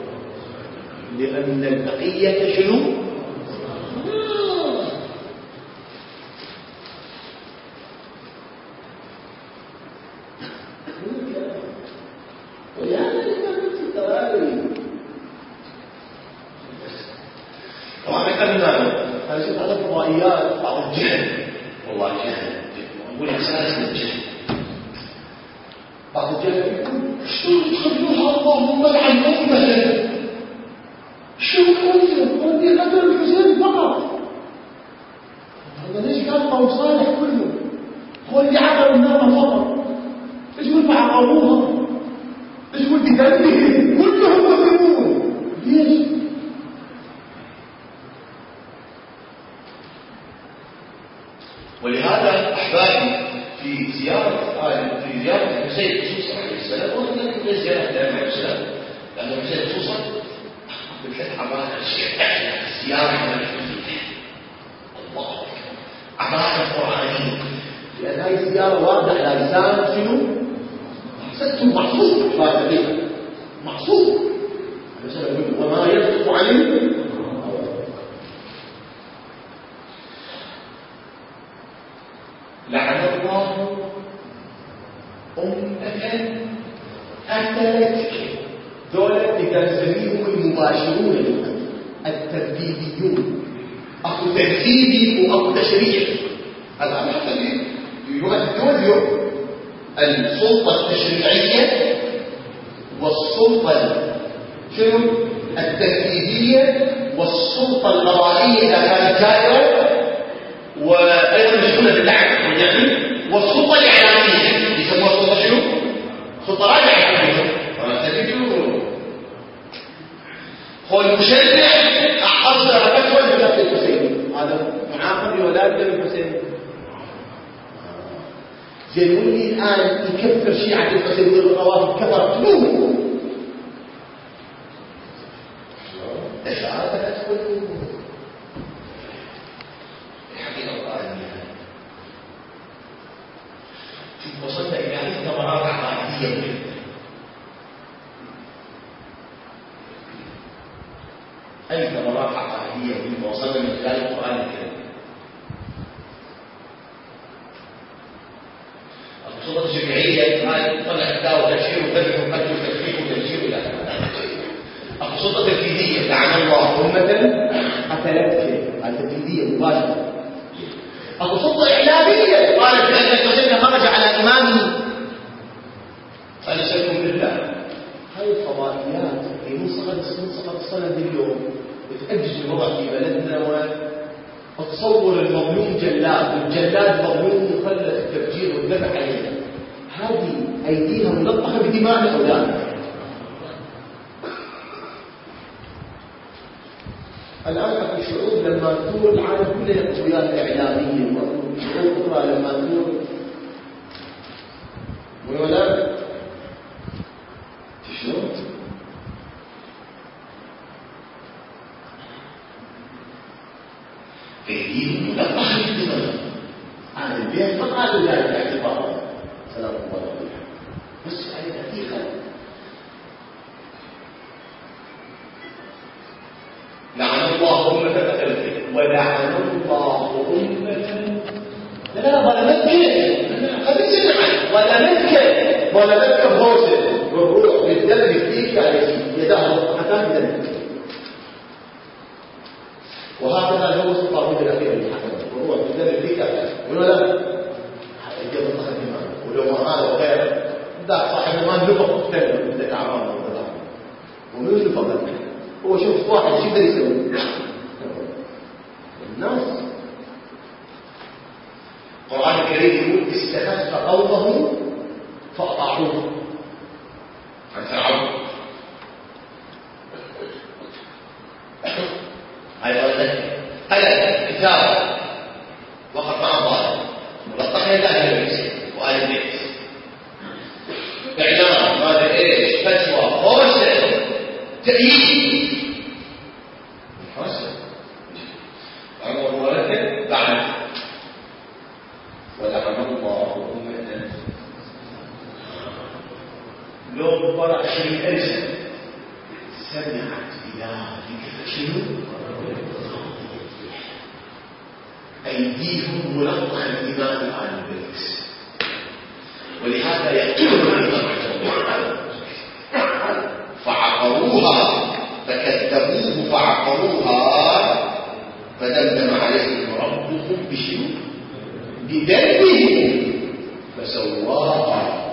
لأن البقية شنو؟ طبعا ذكرنا هذا شوف هذا فضائيات بعض الجهل، والله جهل نقول اساس من الجهل. بعض الجهل يقول شلون تخلوها اللهم لعن امه، شو كذا ودي قتل الحسين فقط، هذا ليش كان قوم صالح كله هو اللي عقل النار فقط؟ ايش يقول فعقروها؟ ايش يقول بذنبهم كلهم مذنبون؟ ليش؟ ولهذا أحبابي في زيارة آه في زيارة الحسين خصوصا عليه السلام، وأنا من زيارة الإمام عليه السلام، لأن الحسين خصوصا بفتح عبارة زيارة الله عبارة قرآنية، لأن هذه الزيارة واردة على لسان شنو؟ ستم معصوم أحبابي معصوم، وما يصدق عنه لعن الله أمة أكلتك. دولة بتنسميهم المباشرون الترتيبيون، أخو ترتيبي وأخو تشريعي. الآن حتى يؤدون اليوم السلطة التشريعية والسلطة شنو؟ الترتيبية والسلطة القضائية إذا كانت جائرة، وأيضا مشغولة باللعب يعني، والسلطة الإعلامية يسموها السلطة شنو؟ سلطة راجعة. هو المشرع أصدر فتوى بقتل الحسين، هذا معاقب بولادة الحسين. زين واللي الآن يكفر شيعة الحسين ويقول الروافض كفرتوه، هذا أدخل وصلنا إلى هذه ثمرات عقائدية. أي ثمرات عقائدية مما وصلنا من خلال القرآن الكريم. الخطط الجمعية الآن طلع الدعوة تشير وذبح وقتل وتفريق وتنشير إلى الخطط التنفيذية لعن الله أمة قتلتك، هذه تنفيذية مباشرة. الخطة إعلامية قالت بأن الحسين خرج على إمامه فلسلكم بالله. هاي الفضائيات اللي منصقت منصقت السند اليوم بتأجج الوضع في بلدنا، وتصور المظلوم جلاد والجلاد مظلوم مخلد التفجير والذبح عليه. هذه أيديها ملطخة بدماء الأولاد. الآن في الشعوب لما تدور العالم كله القويات الإعلامية، وشعوب أخرى لما تدور ولا شلون؟ أيديهم ملطخة بالدماء. هذا البيت فقط لا الاعتبار سلام الله عليه، بس هذه حقيقة. لعن الله أمة قتلتك ولعن الله أمة لا لا ظلمتك، خليك سمعا ظلمتك ظلمتك بروسك بالروح بالدم فيك على يدها مفتوحتان بدمك. وهكذا هو الطاغوت الأخير اللي حكم والروح بالدم فيك على ولا لا الجبل تخدمها ولو ما هذا وغيره ذاك صاحب المال نفق تكلم بدك عمام ولا ومن نفق هو شوف واحد شو يقدر يسوي الناس. القرآن الكريم يقول استخف قومه فأطاعوه عن فرعون. أيضا هذا كتاب وقف مع الظالم ملطخ إلى أهل البيت وآل البيت، إعلام ماذا إيش فتوى فرصة تأييد فرصة أمر ولد بعد ولعن الله أمة لو برع شيء أرسل سمعت بذلك فشلوا أيديهم ملطخة بماء آل البيت، ولهذا يقولون الإمام فعقروها فكذبوه فعقروها فدمدم عليهم ربهم بشنو؟ بذنبهم فسواها.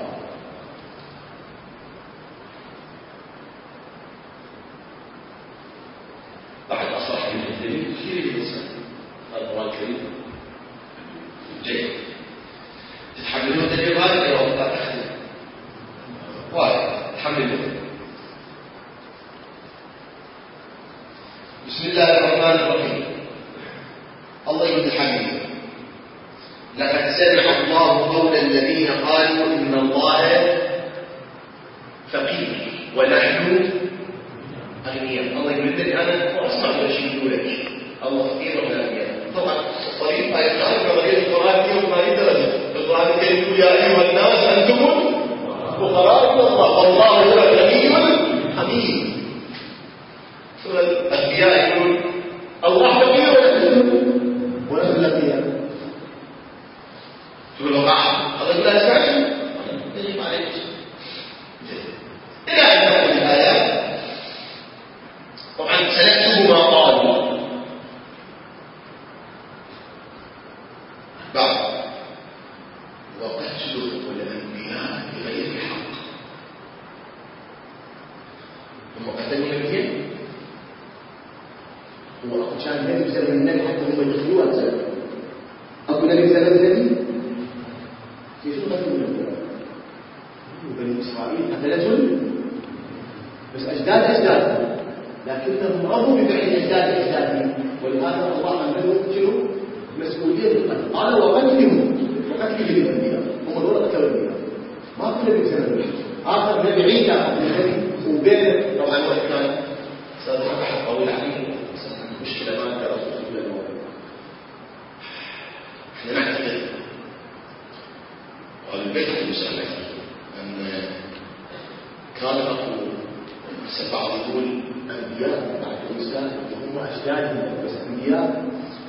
بعد أصح من الدليل كثير الإنسان القرآن الكريم جيد تتحملون الدليل هذا يا الله تأخذ واحد تحملون. بسم الله الرحمن الرحيم. الله يتحمل. لقد سمع الله قول الذين قالوا إن الله فقير ونحن أغنياء. الله يقول لي أنا أسمع ولا شيء يقولك الله فقير ولا أغنياء. طبعا الصريح ما يقال من غير القرآن فيه وثمانين درجة. القرآن الكريم يا أيها الناس أنتم فقراء إلى الله والله هو الغني الحميد. سورة الأنبياء يقول الله فقير ولا أغنياء. سورة الوقعة هذا لا يسمعش يجب عليك إلى أن تقول الآيات. طبعا سنكتب ما قالوا بعد وقتلوا الأنبياء بغير حق. ثم قتلوا الأنبياء هو كان النبي سلم النبي حتى هم يدخلوا أنزل أبو النبي سلم النبي في شو قتلوا الأنبياء بني إسرائيل قتلتهم بس أجداد أجداد لكنهم رضوا بفعل أجداد أجدادهم، ولهذا الله أنزلهم شنو؟ مسؤولية القتل. قال وقتلهم وقتلهم الأنبياء هم دول قتلوا الأنبياء ما كل نبي سلم آخر نبي عيسى النبي وبين طبعا وقت كان صار واحد طويل عليه مشكلة ما أنت رسول الله الموضوع. احنا نعتقد والبيت المسلم أن كان أقول سبعة يقول أنبياء بعد الإسلام وهم أجدادهم بس أنبياء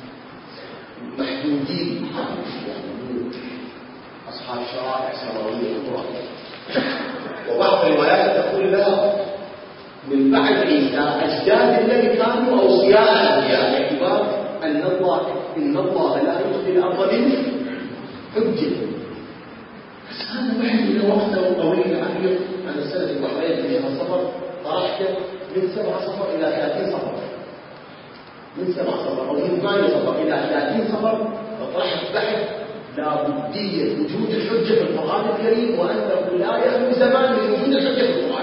محدودين يعني أصحاب شرائع سماوية أخرى. وبعض الروايات تقول لا من بعد عيسى أجداد الذي كانوا أوصياء الأنبياء باعتبار أن الله إن الله لا يخفي الأرض منه حجة. بس هذا بعد إلى وقته طويل عريض عن السنة البحرين في السفر طرحت من سبع صفر إلى ثلاثين صفر من سبع صفر أو من ثمانية صفر إلى ثلاثين صفر وطرحت بحث لابدية وجود الحجة في القرآن الكريم وأنه لا يخلو زمان من وجود الحجة في القرآن.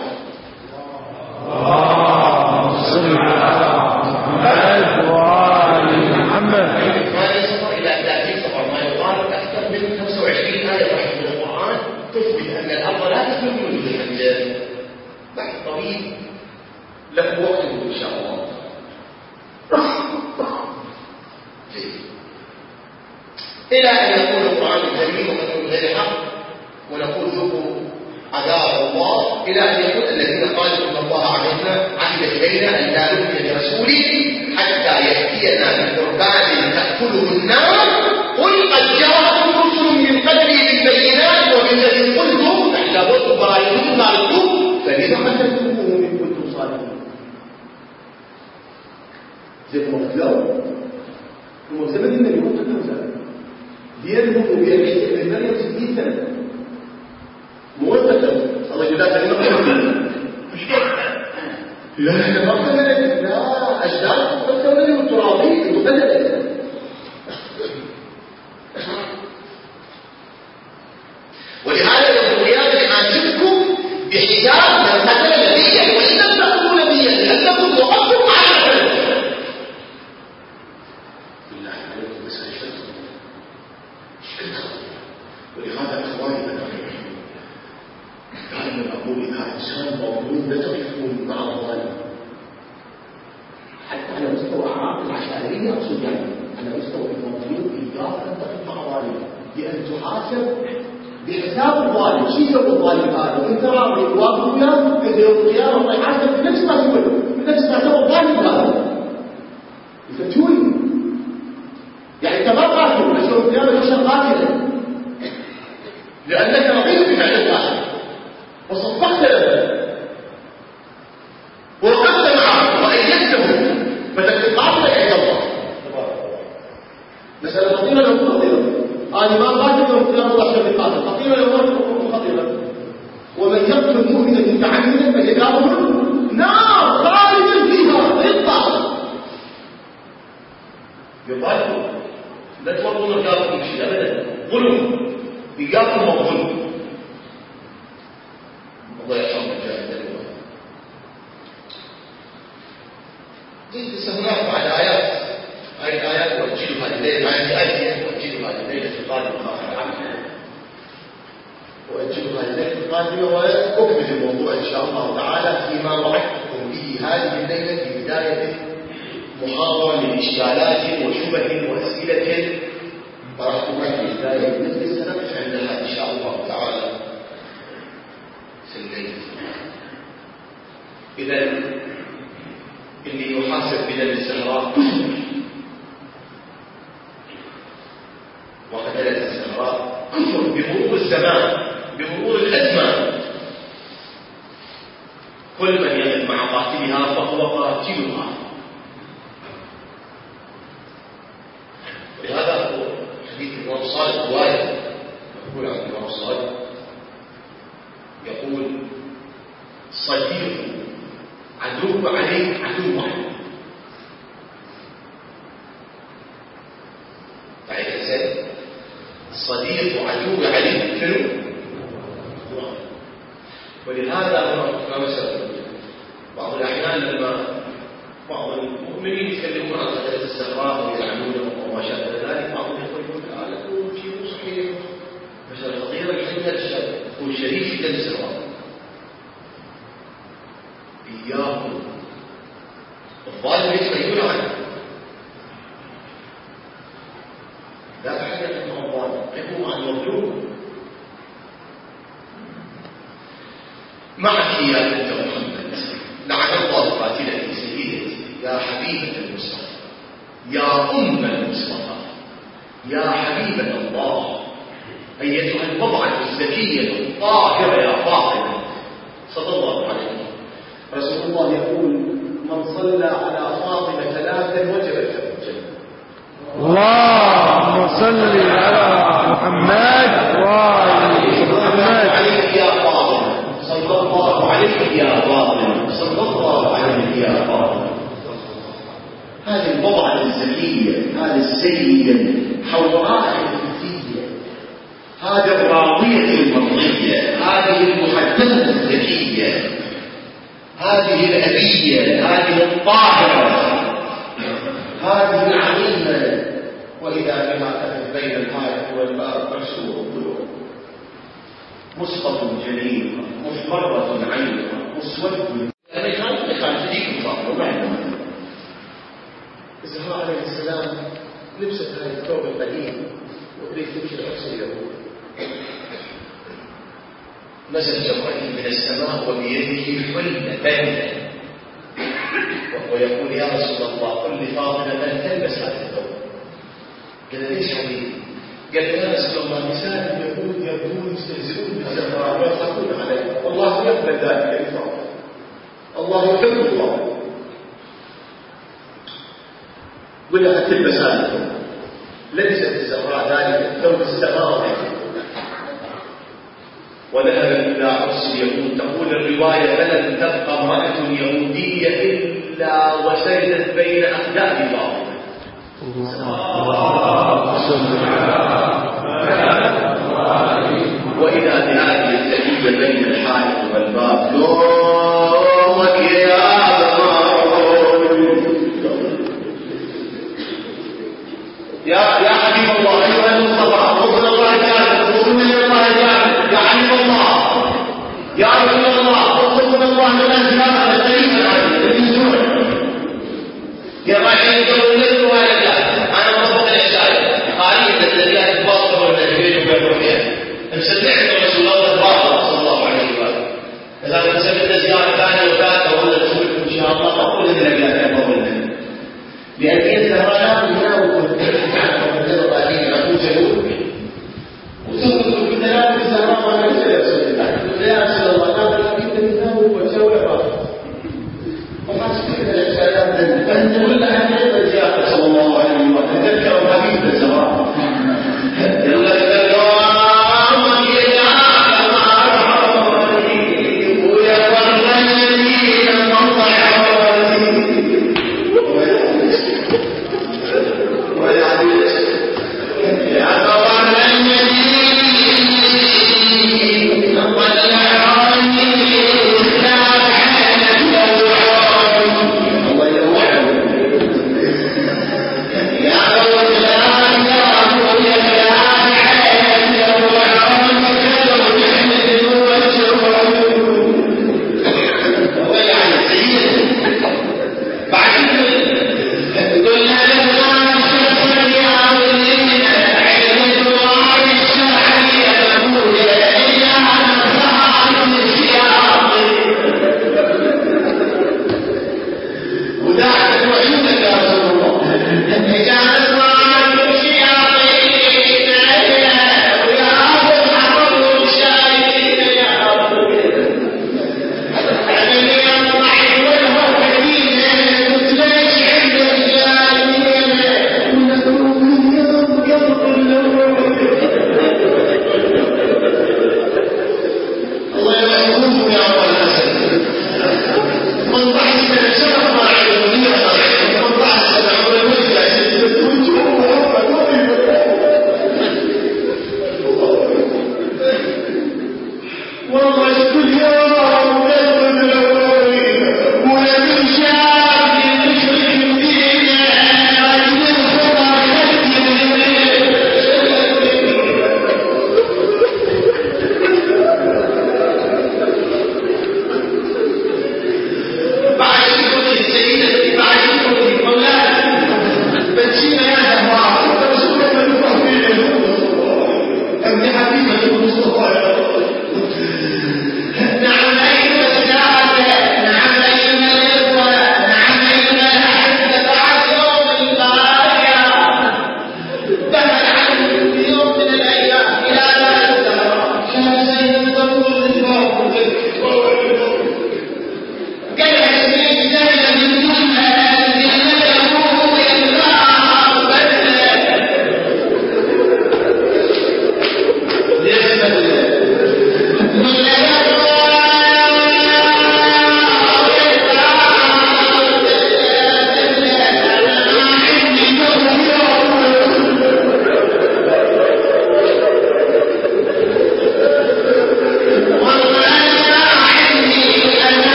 اللهم صل على محمد وآل محمد. ثمانية صفر إلى ثلاثين صفر ما يقال أكثر من خمسة وعشرين آية بحث من القرآن تثبت أن الأرض لا تخلو من وجود الحجة. بحث طويل له وقته إن شاء الله. إلى أن يقول القرآن الكريم ومن غير حق ونقول ذوقوا عذاب الله، إلى أن يقول الذين قالوا إن الله عهدنا عهد إلينا أن لا نؤمن برسوله حتى يأتينا بقربان تأكله النار قل قد جاءكم رسل من قبلي بالبينات وبالذي قلتم فاحذروا براءتكم معكم فلما قتلتموه إن كنتم صادقين. زي ما قتلوا هم زمن النبي هم قتلوا زمن ديانهم وبيان عيسى بن مريم ستين سنة موثقة. الله يجزاك خيرا. مش كده؟ لا لا ما قتلت لا أجداد قتلوا الترابي قتلت. ولهذا يقول يا بالله عليكم بس أشتغل أشتغل. ولهذا إخواني أنا دائما أقول إذا إنسان مظلوم لا تقفون مع الظالم، حتى على مستوى أعراض العشائرية أقصد، يعني على مستوى المظلوم إياك أن تقف مع الظالم بأن تحاسب بحساب الظالم. شو يسوي الظالم هذا؟ وأنت راضي واقف وياه في يوم القيامة الله يحاسبك بنفس ما تقول، بنفس ما سوى الظالم هذا. يفتوني يعني أنت ما قاتل، بس يوم القيامة تشهد قاتلا لأنك رضيت بفعل الآخر وصدقت له ووقفت معه وأيدته فتكون قاتلا عند الله. مسألة خطيرة لو خطيرة، أنا ما قاتل يوم القيامة الله يحسب قاتل، خطيرة لو ما خطيرة. ومن يقتل مؤمنا متعمدا فجزاؤه نار خالدا فيها يطلع. يقال لا تفرضون رجالكم شيء أبدا، ظلم إياكم والظلم. الله يرحمه الجاهل الأول. جلس هناك بعد آيات، هذه الآيات وأجلها لليلة، هذه آية وأجلها لليلة القادمة وأجلها لليلة القادمة وأكمل الموضوع إن شاء الله تعالى فيما وعدتكم به هذه الليلة في بداية محاضرة من إشكالات وشبه وأسئلة طرحتها في بداية المجلس، سنقف عندها إن شاء الله تعالى سليم. إذا اللي يحاسب بدم الزهراء وقتلت الزهراء كفر بمرور الزمان، بمرور الأزمان. كل من يقف مع قاتلها فهو قاتلها. ولهذا هو حديث الإمام الصادق رواية يقول عن الإمام الصادق يقول صديق عدو عليك عدو واحد. بعد ذلك الصديق عدو عليك شنو؟ ولهذا ما مثلا بعض الأحيان لما بعض المؤمنين يتكلمون عن قتلة الزهراء ويلعنونهم وما شابه ذلك، بعضهم يقول لا لا شيء مو صحيح. مثلا خطيرة الحديث هو شريف جدا الزهراء. إياكم الظالم يتبين عنه، لا أحد مع الظالم، قفوا مع المظلوم. معك يا بنت محمد، لعن الله قاتلك سيدتي يا حبيبة المصطفى، يا أم المصطفى، يا حبيبة الله، أيتها البضعة الزكية الطاهرة يا فاطمة صلى الله عليه وسلم. رسول الله يقول من صلى على فاطمة ثلاثا وجبت له الجنة. اللهم صل على محمد وآل محمد. عليك يا فاطمة صلى الله عليك يا فاطمة صلى الله عليك يا فاطمة. هذه البضعة الزكية، هذه السيدة حوراء الفتية، هذه الراضية المرضية، هذه المحدثة الزكية، هذه الأبية، هذه الطاهرة، هذه العظيمة. وإذا بما كانت بين الآية والباب مكسور القلوب، مسقط جليل، مفرة عينها، مسود. يعني خالد خالد تجيك مصابة ومعنى الزهراء عليه السلام لبست هذه الثوب القديم وتريد تمشي العصر اليهود. نزل جبرائيل من السماء وبيده حلة بينة وهو يقول يا رسول الله قل لفاطمة أن تلبس هذا الثوب. قال ليش حبيبي؟ قال يا رسول الله نساء اليهود يبدون يستهزئون بالزهراء ويضحكون عليها، والله يقبل ذلك يا فاطمة، الله يحب الله. ولا تلبس هذا الثوب. لبست الزهراء ذلك الثوب السماوي وذهب إلى عرس اليهود. تقول الرواية فلن تبقى امرأة يهودية إلا وسجدت بين أخداب فاطمة. وإذا بهذه السجية بين الحائط والباب يومك يا يا يا حبيب الله أيها المصطفى اطلب الله جانب اطلب من الله جانب يا حبيب الله يا رسول الله اطلب من الله لنا زيارة قريبا النزول يا راجل يقول لك ولا أنا مطبق الإحسان قالين الذي باطل ولا بينه وبين روحه مسمعنا رسول الله باطل صلى الله عليه وسلم إذا كنت سمعت زيارة ثانية وثالثة ولا تسولف إن شاء الله أقول إن لك لا تقول لك لأن يتهرى يناول تعرف من الغالين أقول جلول وسوف كنت لا تسهرى ولا تسهرى يا رسول الله قال كنت تناول وتسوي باطل وما تسكت الإحسانات أنت ولا أنت الزيارة صلى الله عليه وسلم تذكر حبيب الزمان يقول لك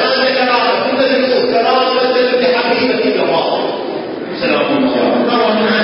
كرامة لحبيبك الله سلام الله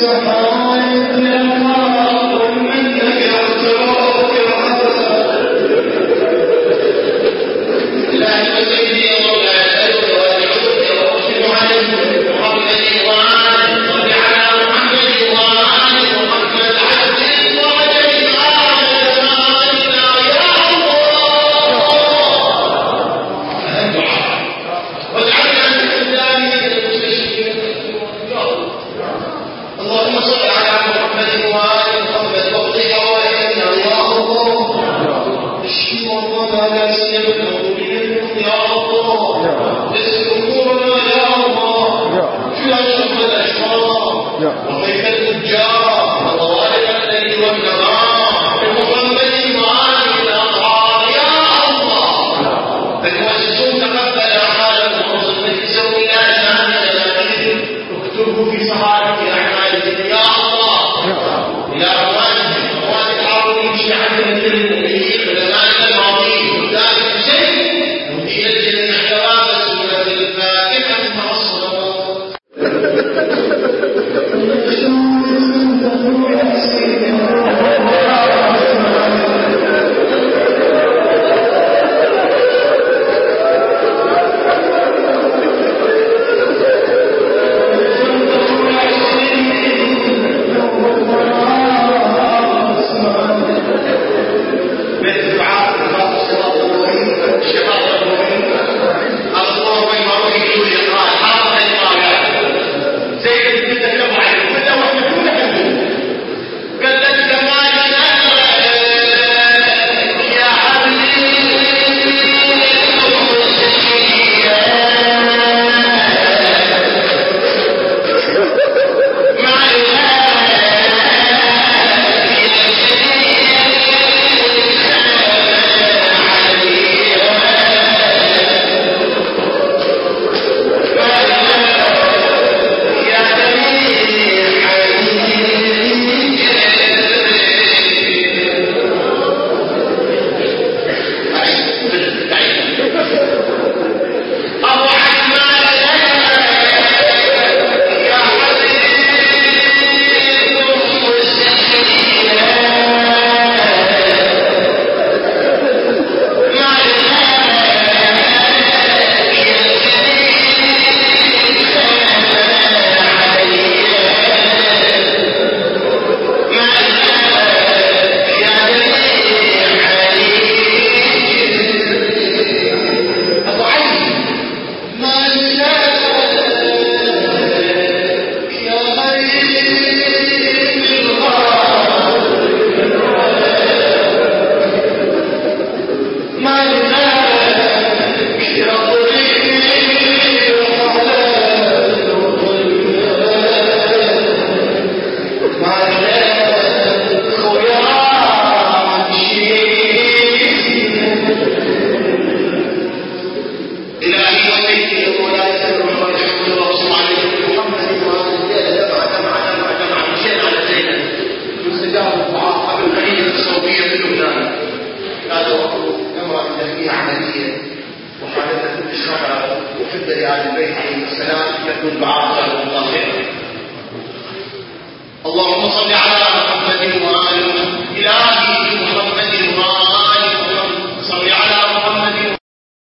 اللهم صل على